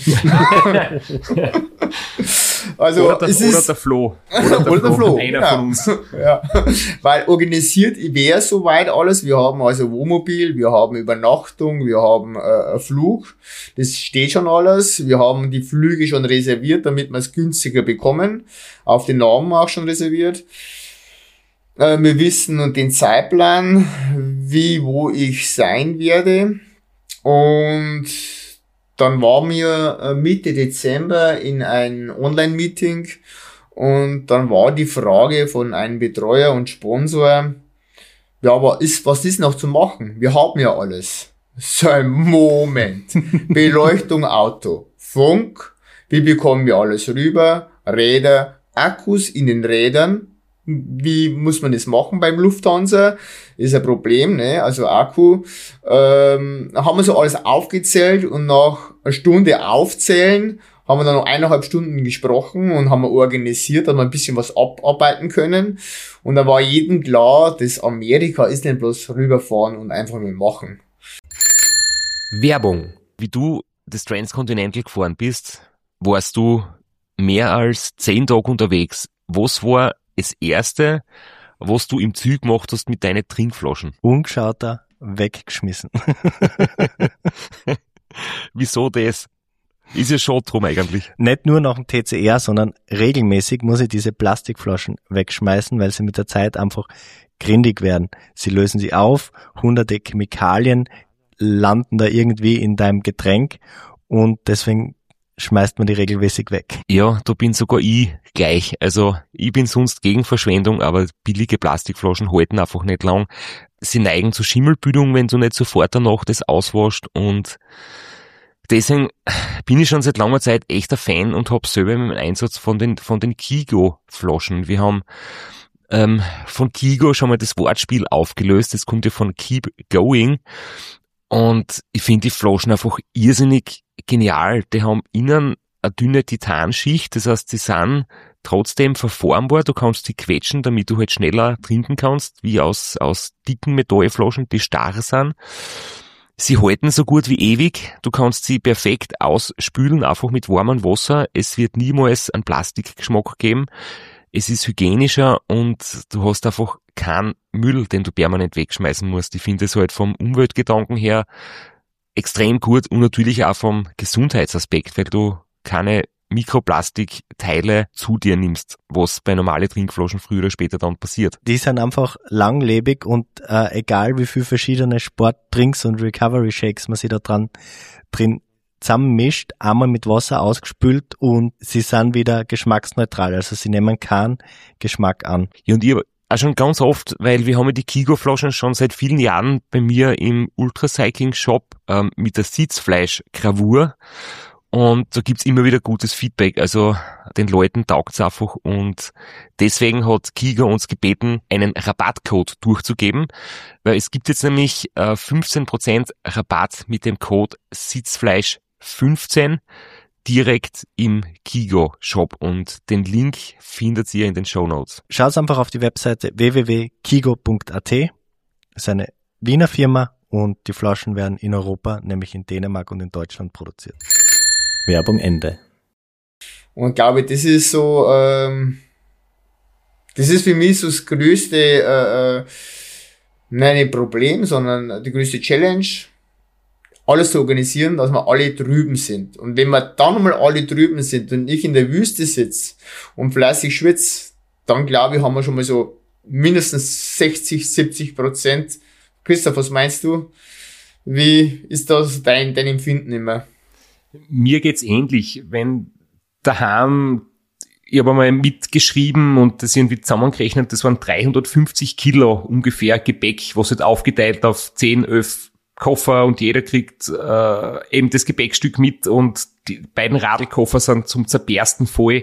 Also, oder, der, es oder ist, der Flo. Oder der, oder der Flo. Flo. Einer ja. von uns. Ja. Weil organisiert wäre soweit alles. Wir haben also Wohnmobil, wir haben Übernachtung, wir haben äh, einen Flug. Das steht schon alles. Wir haben die Flüge schon reserviert, damit wir es günstiger bekommen. Auf den Namen auch schon reserviert. Äh, wir wissen den Zeitplan, wie, wo ich sein werde. Und dann waren wir Mitte Dezember in ein Online-Meeting und dann war die Frage von einem Betreuer und Sponsor, ja, aber ist, was ist noch zu machen? Wir haben ja alles. So ein Moment. Beleuchtung, Auto, Funk, wie bekommen wir alles rüber? Räder, Akkus in den Rädern. Wie muss man das machen beim Lufthansa? Ist ein Problem, ne? Also Akku. Ähm, haben wir so alles aufgezählt und nach einer Stunde aufzählen haben wir dann noch eineinhalb Stunden gesprochen und haben wir organisiert, dass wir ein bisschen was abarbeiten können. Und da war jedem klar, dass Amerika ist nicht bloß rüberfahren und einfach mal machen. Werbung. Wie du das Transcontinental gefahren bist, warst du mehr als zehn Tage unterwegs. Was war das Erste, was du im Zug gemacht hast mit deinen Trinkflaschen? Ungeschauter, weggeschmissen. Wieso das? Ist ja schon drum eigentlich. Nicht nur nach dem T C R, sondern regelmäßig muss ich diese Plastikflaschen wegschmeißen, weil sie mit der Zeit einfach grindig werden. Sie lösen sich auf, hunderte Chemikalien landen da irgendwie in deinem Getränk und deswegen schmeißt man die regelmäßig weg. Ja, da bin sogar ich gleich. Also ich bin sonst gegen Verschwendung, aber billige Plastikflaschen halten einfach nicht lang. Sie neigen zu Schimmelbildung, wenn du nicht sofort danach das auswascht und deswegen bin ich schon seit langer Zeit echt ein Fan und habe selber im Einsatz von den von den Kigo-Flaschen. Wir haben ähm, von Kigo schon mal das Wortspiel aufgelöst. Das kommt ja von Keep Going und ich finde die Flaschen einfach irrsinnig genial. Die haben innen eine dünne Titanschicht, das heißt, die sind trotzdem verformbar. Du kannst die quetschen, damit du halt schneller trinken kannst, wie aus aus dicken Metallflaschen, die starr sind. Sie halten so gut wie ewig. Du kannst sie perfekt ausspülen, einfach mit warmem Wasser. Es wird niemals einen Plastikgeschmack geben. Es ist hygienischer und du hast einfach keinen Müll, den du permanent wegschmeißen musst. Ich finde es halt vom Umweltgedanken her extrem gut und natürlich auch vom Gesundheitsaspekt, weil du keine Mikroplastikteile zu dir nimmst, was bei normalen Trinkflaschen früher oder später dann passiert. Die sind einfach langlebig und äh, egal wie viel verschiedene Sportdrinks und Recovery Shakes man sich da dran drin zusammenmischt, einmal mit Wasser ausgespült und sie sind wieder geschmacksneutral, also sie nehmen keinen Geschmack an. Ja, und ich auch schon ganz oft, weil wir haben ja die Kigo-Flaschen schon seit vielen Jahren bei mir im Ultracycling-Shop ähm, mit der Sitzfleisch-Gravur. Und da gibt's immer wieder gutes Feedback. Also den Leuten taugt's einfach. Und deswegen hat Kigo uns gebeten, einen Rabattcode durchzugeben. Weil es gibt jetzt nämlich äh, fünfzehn Prozent Rabatt mit dem Code Sitzfleisch fünfzehn direkt im Kigo-Shop. Und den Link findet ihr in den Shownotes. Schaut einfach auf die Webseite w w w punkt kigo punkt a t. Das ist eine Wiener Firma und die Flaschen werden in Europa, nämlich in Dänemark und in Deutschland produziert. Werbung Ende. Und glaube, das ist so, ähm, das ist für mich so das größte, äh, äh, nein, nicht Problem, sondern die größte Challenge, alles zu organisieren, dass wir alle drüben sind. Und wenn wir dann mal alle drüben sind und ich in der Wüste sitze und fleißig schwitze, dann glaube ich, haben wir schon mal so mindestens sechzig, siebzig Prozent. Christoph, was meinst du? Wie ist das dein, dein Empfinden immer? Mir geht's ähnlich, wenn daheim, ich habe einmal mitgeschrieben und das irgendwie zusammengerechnet, das waren dreihundertfünfzig Kilo ungefähr Gepäck, was halt aufgeteilt auf zehn, elf Koffer und jeder kriegt äh, eben das Gepäckstück mit und die beiden Radlkoffer sind zum Zerbersten voll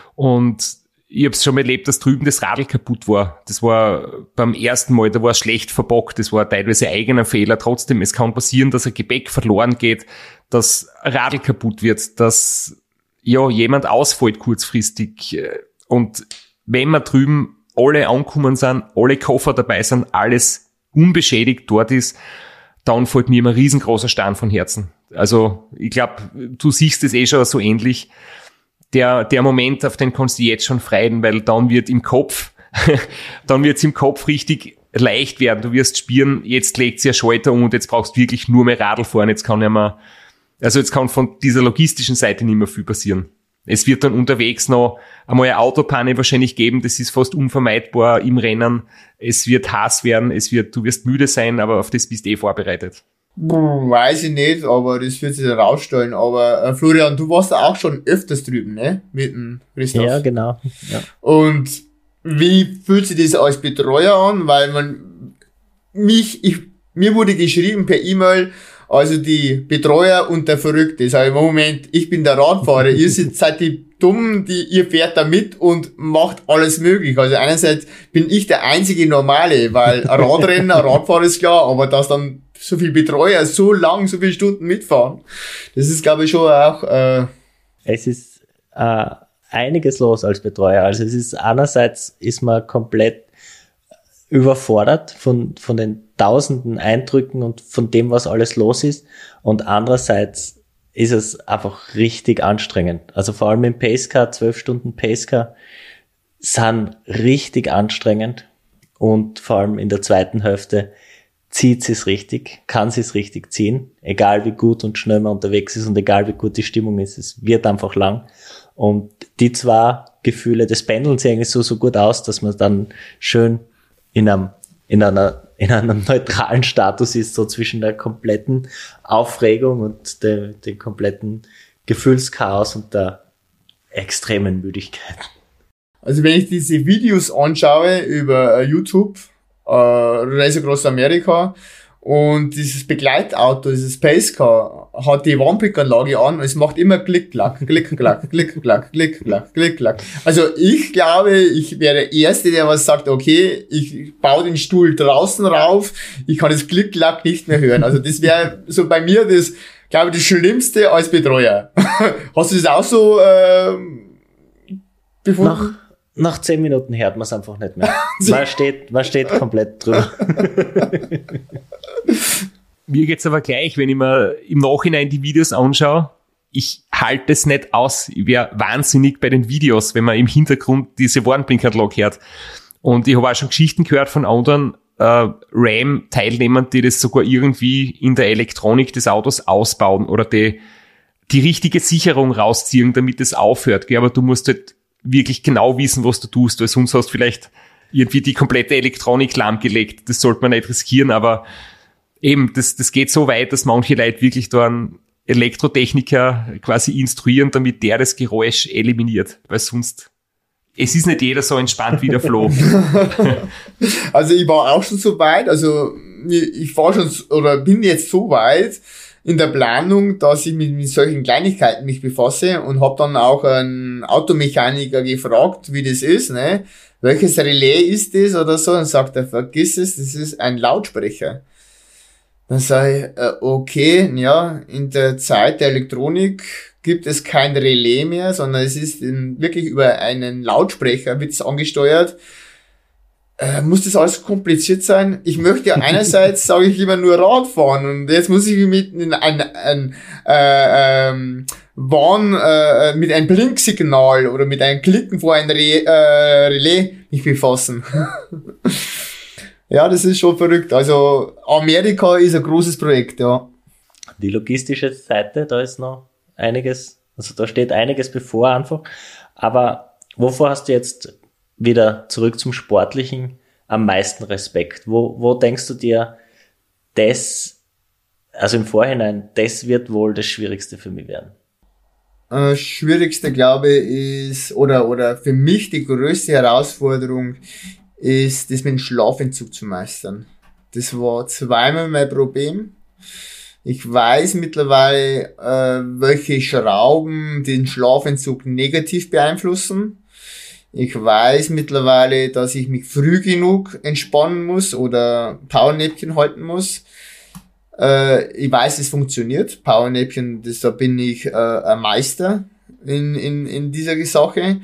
und ich habe es schon mal erlebt, dass drüben das Radl kaputt war. Das war beim ersten Mal, da war es schlecht verbockt, das war teilweise eigener Fehler. Trotzdem, es kann passieren, dass ein Gepäck verloren geht, dass ein Radl kaputt wird, dass ja jemand ausfällt kurzfristig. Und wenn wir drüben alle angekommen sind, alle Koffer dabei sind, alles unbeschädigt dort ist, dann fällt mir immer ein riesengroßer Stein von Herzen. Also ich glaube, du siehst es eh schon so ähnlich. Der, der Moment, auf den kannst du jetzt schon freuen, weil dann wird im Kopf, dann wird's im Kopf richtig leicht werden. Du wirst spüren, jetzt legt sich ein Schalter um und jetzt brauchst du wirklich nur mehr Radl fahren. Jetzt kann ja mal, also jetzt kann von dieser logistischen Seite nicht mehr viel passieren. Es wird dann unterwegs noch einmal eine Autopanne wahrscheinlich geben. Das ist fast unvermeidbar im Rennen. Es wird heiß werden, es wird, du wirst müde sein, aber auf das bist du eh vorbereitet. Weiß ich nicht, aber das wird sich herausstellen. Aber äh, Florian, du warst auch schon öfters drüben, ne? Mit dem Christoph. Ja, genau. Ja. Und wie fühlt sich das als Betreuer an? Weil man mich, ich, mir wurde geschrieben per E-Mail, also die Betreuer und der Verrückte. Sag ich, Moment, ich bin der Radfahrer, ihr seid, seid die Dummen, die, ihr fährt da mit und macht alles möglich. Also einerseits bin ich der einzige Normale, weil ein Radrennen, ein Radfahrer ist klar, aber dass dann so viel Betreuer so lang, so viele Stunden mitfahren, das ist, glaube ich, schon auch... Äh es ist äh, einiges los als Betreuer. Also es ist einerseits ist man komplett überfordert von von den tausenden Eindrücken und von dem, was alles los ist. Und andererseits ist es einfach richtig anstrengend. Also vor allem im Pacecar, zwölf Stunden Pacecar sind richtig anstrengend. Und vor allem in der zweiten Hälfte zieht sie es richtig, kann sie es richtig ziehen. Egal wie gut und schnell man unterwegs ist und egal wie gut die Stimmung ist, es wird einfach lang. Und die zwei Gefühle, das pendeln sie eigentlich so, so gut aus, dass man dann schön in einem, in einer, in einem neutralen Status ist, so zwischen der kompletten Aufregung und dem, dem kompletten Gefühlschaos und der extremen Müdigkeit. Also wenn ich diese Videos anschaue über uh, YouTube, uh, Race Across America, und dieses Begleitauto, dieses Pacecar, hat die Warnblickanlage an und es macht immer Klick-Klack, Klick-Klack, Klick-Klack, Klick-Klack, Klick-Klack. Also ich glaube, ich wäre der Erste, der was sagt, okay, ich baue den Stuhl draußen rauf, ich kann das Klick-Klack nicht mehr hören. Also das wäre so bei mir das, glaube ich, das Schlimmste als Betreuer. Hast du das auch so äh, befunden? Nach, nach zehn Minuten hört man es einfach nicht mehr. Man steht, man steht komplett drüber. Mir geht's aber gleich, wenn ich mir im Nachhinein die Videos anschaue, ich halte es nicht aus. Ich wäre wahnsinnig bei den Videos, wenn man im Hintergrund diese Warnblinkanlage hört. Und ich habe auch schon Geschichten gehört von anderen äh, Ram-Teilnehmern, die das sogar irgendwie in der Elektronik des Autos ausbauen oder die, die richtige Sicherung rausziehen, damit es aufhört. Aber du musst halt wirklich genau wissen, was du tust, weil sonst hast du vielleicht irgendwie die komplette Elektronik lahmgelegt. Das sollte man nicht riskieren, aber eben, das, das geht so weit, dass manche Leute wirklich da einen Elektrotechniker quasi instruieren, damit der das Geräusch eliminiert, weil sonst, es ist nicht jeder so entspannt wie der Flo. Also ich war auch schon so weit, also ich war schon, oder bin jetzt so weit, in der Planung, dass ich mit, mit solchen Kleinigkeiten mich befasse und habe dann auch einen Automechaniker gefragt, wie das ist, ne? Welches Relais ist das oder so? Und sagt er, vergiss es, das ist ein Lautsprecher. Dann sage ich, äh, okay, ja, in der Zeit der Elektronik gibt es kein Relais mehr, sondern es ist in, wirklich über einen Lautsprecher wird es angesteuert. Äh, muss das alles kompliziert sein? Ich möchte ja einerseits, sage ich, lieber nur Rad fahren und jetzt muss ich mit in ein, ein äh, ähm, Warn, äh, mit einem Blinksignal oder mit einem Klicken vor ein Re- äh, Relais mich befassen. Ja, das ist schon verrückt. Also Amerika ist ein großes Projekt, ja. Die logistische Seite, da ist noch einiges, also da steht einiges bevor einfach. Aber wovor hast du jetzt wieder zurück zum Sportlichen am meisten Respekt? Wo, wo denkst du dir, das, also im Vorhinein, das wird wohl das Schwierigste für mich werden? Das Schwierigste, glaube ich, ist, oder, oder für mich die größte Herausforderung ist, das mit dem Schlafentzug zu meistern. Das war zweimal mein Problem. Ich weiß mittlerweile, äh, welche Schrauben den Schlafentzug negativ beeinflussen. Ich weiß mittlerweile, dass ich mich früh genug entspannen muss oder Powernäpchen halten muss. Äh, ich weiß, es funktioniert. Powernäpchen, das, da bin ich äh, ein Meister in, in, in dieser Sache.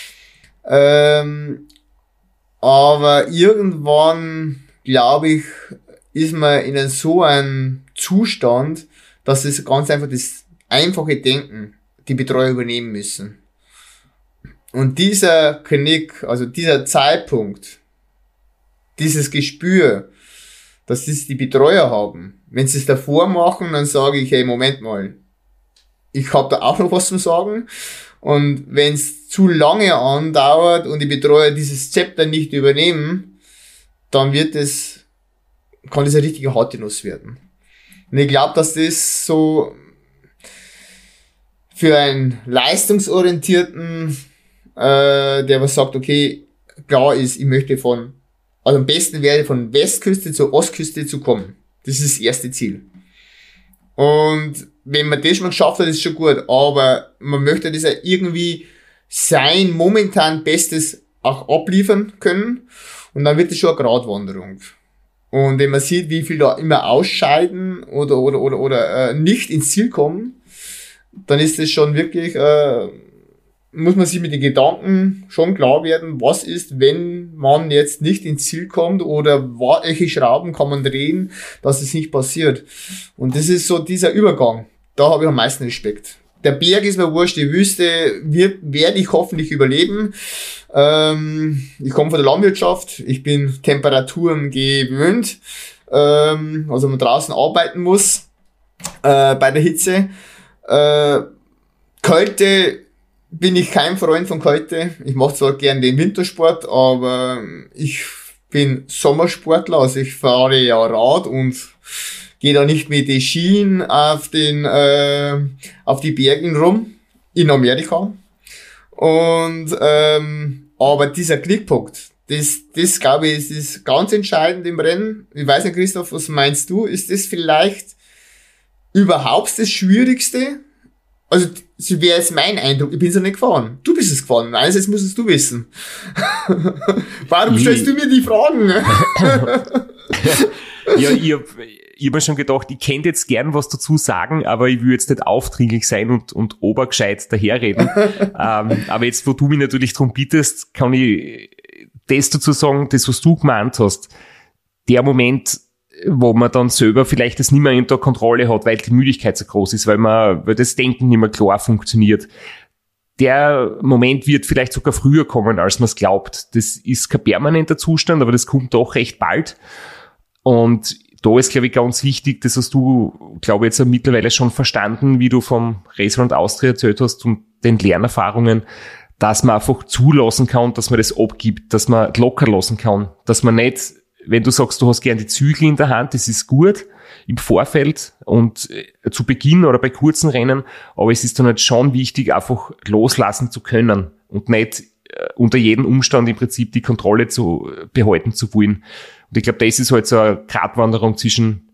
Ähm, aber irgendwann, glaube ich, ist man in einem so einem Zustand, dass es ganz einfach das einfache Denken die Betreuer übernehmen müssen. Und dieser Knick, also dieser Zeitpunkt, dieses Gespür, dass das die Betreuer haben, wenn sie es davor machen, dann sage ich, hey, Moment mal, ich habe da auch noch was zu sagen. Und wenn es zu lange andauert und die Betreuer dieses Zepter nicht übernehmen, dann wird es, kann das eine richtige harte Nuss werden. Und ich glaube, dass das so für einen leistungsorientierten, äh, der was sagt, okay, klar ist, ich möchte von, also am besten wäre von Westküste zur Ostküste zu kommen. Das ist das erste Ziel. Und wenn man das schon geschafft hat, ist schon gut. Aber man möchte das ja irgendwie sein momentan Bestes auch abliefern können. Und dann wird es schon eine Gratwanderung. Und wenn man sieht, wie viel da immer ausscheiden oder oder oder oder äh, nicht ins Ziel kommen, dann ist das schon wirklich, äh, muss man sich mit den Gedanken schon klar werden, was ist, wenn man jetzt nicht ins Ziel kommt oder welche Schrauben kann man drehen, dass es nicht passiert. Und das ist so dieser Übergang. Da habe ich am meisten Respekt. Der Berg ist mir wurscht, die Wüste wird, werde ich hoffentlich überleben. Ähm, ich komme von der Landwirtschaft, ich bin Temperaturen gewöhnt, ähm, also man draußen arbeiten muss äh, bei der Hitze. Äh, Kälte bin ich kein Freund von Kälte. Ich mache zwar gern den Wintersport, aber ich bin Sommersportler, also ich fahre ja Rad und gehe da nicht mit den Skien auf den äh, auf die Bergen rum in Amerika. Und ähm, aber dieser Knickpunkt, das das glaube ich, ist, ist ganz entscheidend im Rennen. Ich weiß nicht, Christoph, was meinst du? Ist das vielleicht überhaupt das Schwierigste? Also, so wäre jetzt mein Eindruck. Ich bin so nicht gefahren. Du bist es gefahren. Einerseits musstest du wissen. Warum stellst du mir die Fragen? Ja, ich hab, ich hab mir schon gedacht, ich könnte jetzt gern was dazu sagen, aber ich will jetzt nicht aufdringlich sein und, und obergescheit daherreden. ähm, aber jetzt, wo du mich natürlich drum bittest, kann ich das dazu sagen, das, was du gemeint hast. Der Moment, wo man dann selber vielleicht das nicht mehr unter Kontrolle hat, weil die Müdigkeit so groß ist, weil man, weil das Denken nicht mehr klar funktioniert. Der Moment wird vielleicht sogar früher kommen, als man es glaubt. Das ist kein permanenter Zustand, aber das kommt doch recht bald. Und da ist, glaube ich, ganz wichtig, das hast du, glaube ich, jetzt mittlerweile schon verstanden, wie du vom Raceround Austria erzählt hast und den Lernerfahrungen, dass man einfach zulassen kann, dass man das abgibt, dass man locker lassen kann, dass man nicht, wenn du sagst, du hast gern die Zügel in der Hand, das ist gut im Vorfeld und zu Beginn oder bei kurzen Rennen, aber es ist dann halt schon wichtig, einfach loslassen zu können und nicht äh, unter jedem Umstand im Prinzip die Kontrolle zu behalten zu wollen. Und ich glaube, das ist halt so eine Gratwanderung zwischen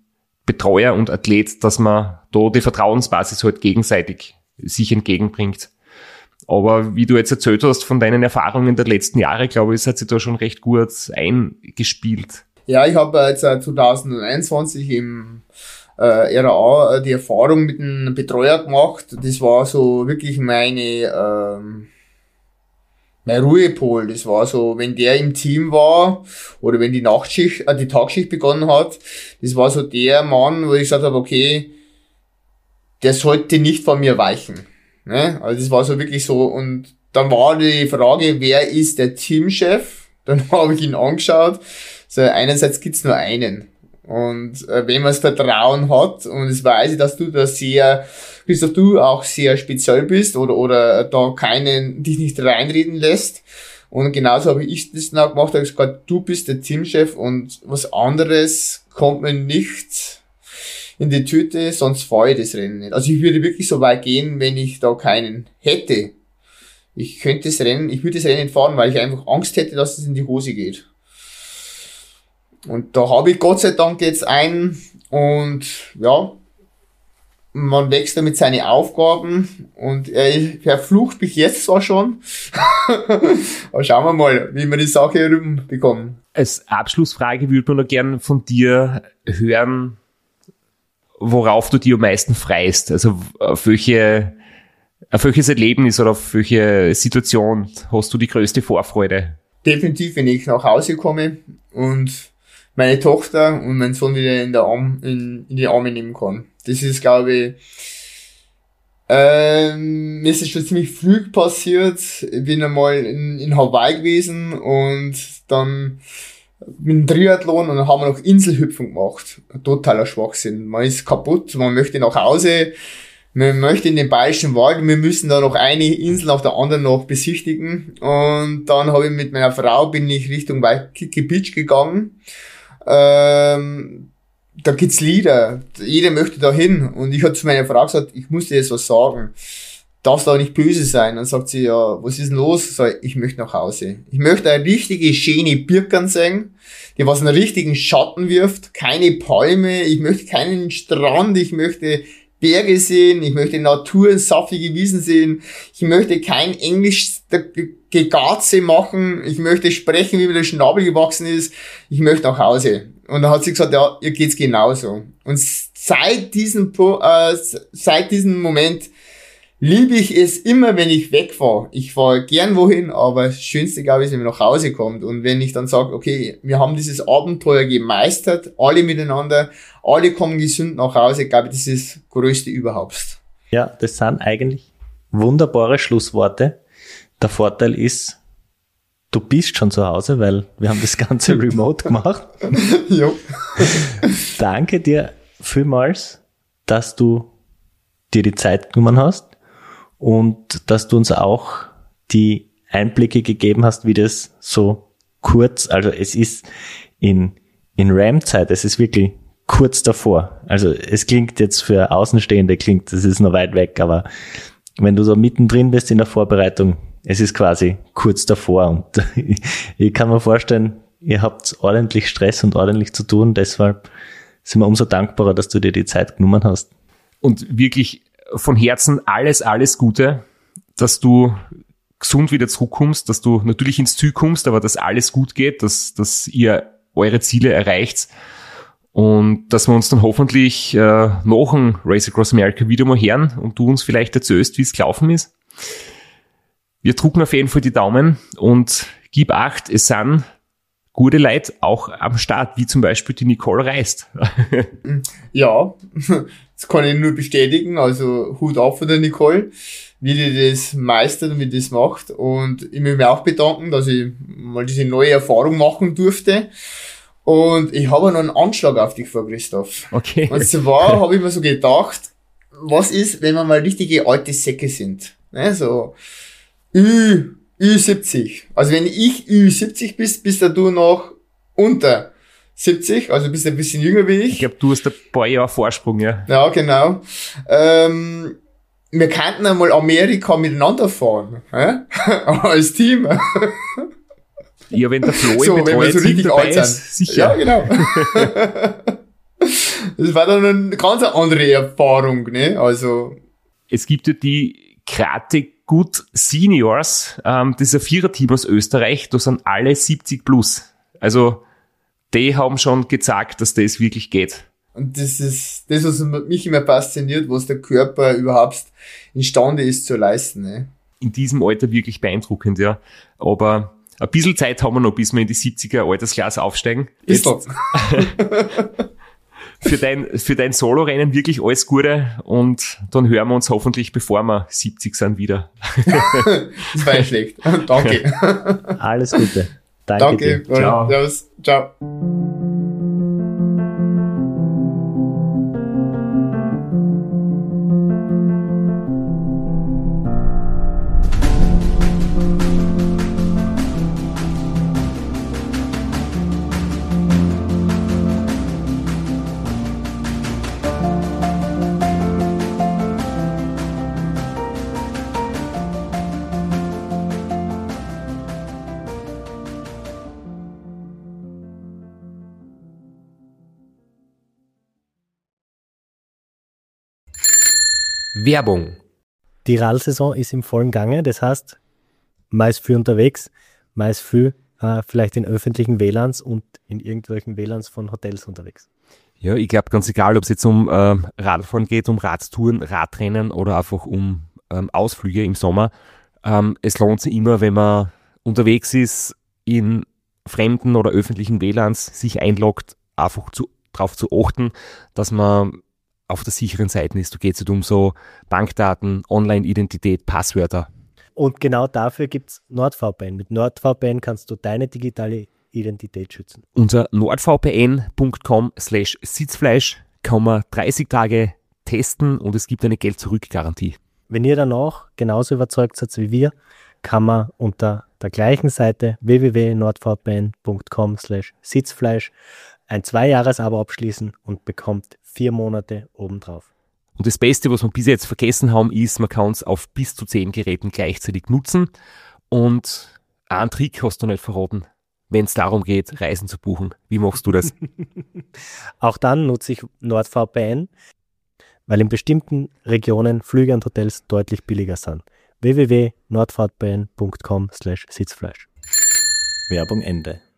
Betreuer und Athlet, dass man da die Vertrauensbasis halt gegenseitig sich entgegenbringt. Aber wie du jetzt erzählt hast von deinen Erfahrungen der letzten Jahre, glaube ich, es hat sich da schon recht gut eingespielt. Ja, ich habe jetzt äh, zwanzig einundzwanzig im äh, R A die Erfahrung mit einem Betreuer gemacht. Das war so wirklich meine ähm, mein Ruhepol. Das war so, wenn der im Team war oder wenn die Nachtschicht, äh, die Tagschicht begonnen hat, das war so der Mann, wo ich gesagt habe, okay, der sollte nicht von mir weichen. Ne? Also das war so wirklich so. Und dann war die Frage, wer ist der Teamchef? Dann habe ich ihn angeschaut. So, einerseits gibt's nur einen. Und äh, wenn man das Vertrauen hat, und das weiß ich, dass du da sehr, Christoph, du auch sehr speziell bist oder oder da keinen dich nicht reinreden lässt. Und genauso habe ich das dann auch gemacht, habe ich gesagt, du bist der Teamchef und was anderes kommt mir nicht in die Tüte, sonst fahre ich das Rennen nicht. Also ich würde wirklich so weit gehen, wenn ich da keinen hätte. Ich könnte das Rennen, ich würde das Rennen nicht fahren, weil ich einfach Angst hätte, dass es in die Hose geht. Und da habe ich Gott sei Dank jetzt einen und ja, man wächst damit seine Aufgaben und er verflucht mich jetzt zwar schon, aber schauen wir mal, wie wir die Sache herumbekommen. Als Abschlussfrage würde man noch gern von dir hören, worauf du dich am meisten freust, also auf welche, auf welches Erlebnis oder auf welche Situation hast du die größte Vorfreude? Definitiv, wenn ich nach Hause komme und meine Tochter und mein Sohn wieder in, der Arm, in, in die Arme nehmen kann. Das ist, glaube ich, ähm, mir ist es schon ziemlich früh passiert. Ich bin einmal in, in Hawaii gewesen und dann mit dem Triathlon und dann haben wir noch Inselhüpfen gemacht. Totaler Schwachsinn. Man ist kaputt, man möchte nach Hause, man möchte in den Bayerischen Wald und wir müssen da noch eine Insel nach der anderen noch besichtigen. Und dann habe ich mit meiner Frau, bin ich Richtung Waikiki Beach gegangen. Ähm, da gibt's Lieder, jeder möchte da hin und ich habe zu meiner Frau gesagt, ich muss dir jetzt was sagen, darfst da nicht böse sein. Dann sagt sie, ja, was ist denn los? Sag ich, ich möchte nach Hause. Ich möchte eine richtige, schöne Birken sehen, die was einen richtigen Schatten wirft, keine Palme, ich möchte keinen Strand, ich möchte Berge sehen, ich möchte Natur, saftige Wiesen sehen, ich möchte kein Englisch Gegatze machen, ich möchte sprechen, wie mir der Schnabel gewachsen ist, ich möchte nach Hause. Und dann hat sie gesagt, ja, ihr geht's genauso. Und seit diesem, äh, seit diesem Moment liebe ich es immer, wenn ich wegfahre. Ich fahre gern wohin, aber das Schönste, glaube ich, ist, wenn man nach Hause kommt. Und wenn ich dann sage, okay, wir haben dieses Abenteuer gemeistert, alle miteinander, alle kommen gesund nach Hause, glaube ich, das ist das Größte überhaupt. Ja, das sind eigentlich wunderbare Schlussworte. Der Vorteil ist, du bist schon zu Hause, weil wir haben das Ganze remote gemacht. Jo. Danke dir vielmals, dass du dir die Zeit genommen hast und dass du uns auch die Einblicke gegeben hast, wie das so kurz, also es ist in, in RAM-Zeit, es ist wirklich kurz davor. Also es klingt jetzt für Außenstehende, klingt, das ist noch weit weg, aber wenn du so mittendrin bist in der Vorbereitung, es ist quasi kurz davor und ich kann mir vorstellen, ihr habt ordentlich Stress und ordentlich zu tun, deshalb sind wir umso dankbarer, dass du dir die Zeit genommen hast. Und wirklich von Herzen alles, alles Gute, dass du gesund wieder zurückkommst, dass du natürlich ins Ziel kommst, aber dass alles gut geht, dass, dass ihr eure Ziele erreicht und dass wir uns dann hoffentlich äh, nach dem Race Across America wieder mal hören und du uns vielleicht erzählst, wie es gelaufen ist. Wir drücken auf jeden Fall die Daumen und gib Acht, es sind gute Leute auch am Start, wie zum Beispiel die Nicole Reist. Ja, das kann ich nur bestätigen, also Hut auf von der Nicole, wie die das meistert und wie die das macht. Und ich will mich auch bedanken, dass ich mal diese neue Erfahrung machen durfte. Und ich habe noch einen Anschlag auf dich vor, Christoph. Okay. Und zwar habe ich mir so gedacht, was ist, wenn wir mal richtige alte Säcke sind? Ne, so Ü, Ü siebzig. Also wenn ich Ü siebzig bist, bist du noch unter siebzig, also bist du ein bisschen jünger wie ich. Ich glaube, du hast ein paar Jahre Vorsprung, ja. Ja, genau. Ähm, wir könnten einmal Amerika miteinander fahren, äh? als Team. Ja, wenn der Flo so, im wenn wir so Betreuerteam richtig dabei alt ist, sind. sicher. Ja, genau. Das war dann eine ganz andere Erfahrung, ne? Also. Es gibt ja die Krate Gut Seniors, ähm, das ist ein Viererteam aus Österreich, da sind alle siebzig plus. Also, die haben schon gezeigt, dass das wirklich geht. Und das ist das, was mich immer fasziniert, was der Körper überhaupt imstande ist zu leisten, ne? In diesem Alter wirklich beeindruckend, ja. Aber ein bisschen Zeit haben wir noch, bis wir in die siebziger Altersklasse aufsteigen. Ist so. Für dein, für dein Solo-Rennen wirklich alles Gute und dann hören wir uns hoffentlich, bevor wir siebzig sind, wieder. Das war ja schlecht. Danke. Alles Gute. Danke, Danke. dir. Ciao. Servus. Ciao. Werbung. Die Radsaison ist im vollen Gange, das heißt, man ist viel unterwegs, man ist viel äh, vielleicht in öffentlichen W L A Ns und in irgendwelchen W L A Ns von Hotels unterwegs. Ja, ich glaube ganz egal, ob es jetzt um äh, Radfahren geht, um Radtouren, Radrennen oder einfach um ähm, Ausflüge im Sommer. Ähm, es lohnt sich immer, wenn man unterwegs ist, in fremden oder öffentlichen W L A Ns sich einloggt, einfach zu, darauf zu achten, dass man auf der sicheren Seite ist. Da geht es nicht um so Bankdaten, Online-Identität, Passwörter. Und genau dafür gibt es NordVPN. Mit NordVPN kannst du deine digitale Identität schützen. Unter nordvpn punkt com slash sitzfleisch kann man dreißig Tage testen und es gibt eine Geld-Zurück-Garantie. Wenn ihr danach genauso überzeugt seid wie wir, kann man unter der gleichen Seite w w w punkt nordvpn punkt com slash sitzfleisch ein Zwei-Jahres-Abo abschließen und bekommt vier Monate obendrauf. Und das Beste, was wir bis jetzt vergessen haben, ist, man kann es auf bis zu zehn Geräten gleichzeitig nutzen. Und einen Trick hast du nicht verraten, wenn es darum geht, Reisen zu buchen. Wie machst du das? Auch dann nutze ich NordVPN, weil in bestimmten Regionen Flüge und Hotels deutlich billiger sind. w w w punkt nordvpn punkt com slash sitzfleisch. Werbung Ende.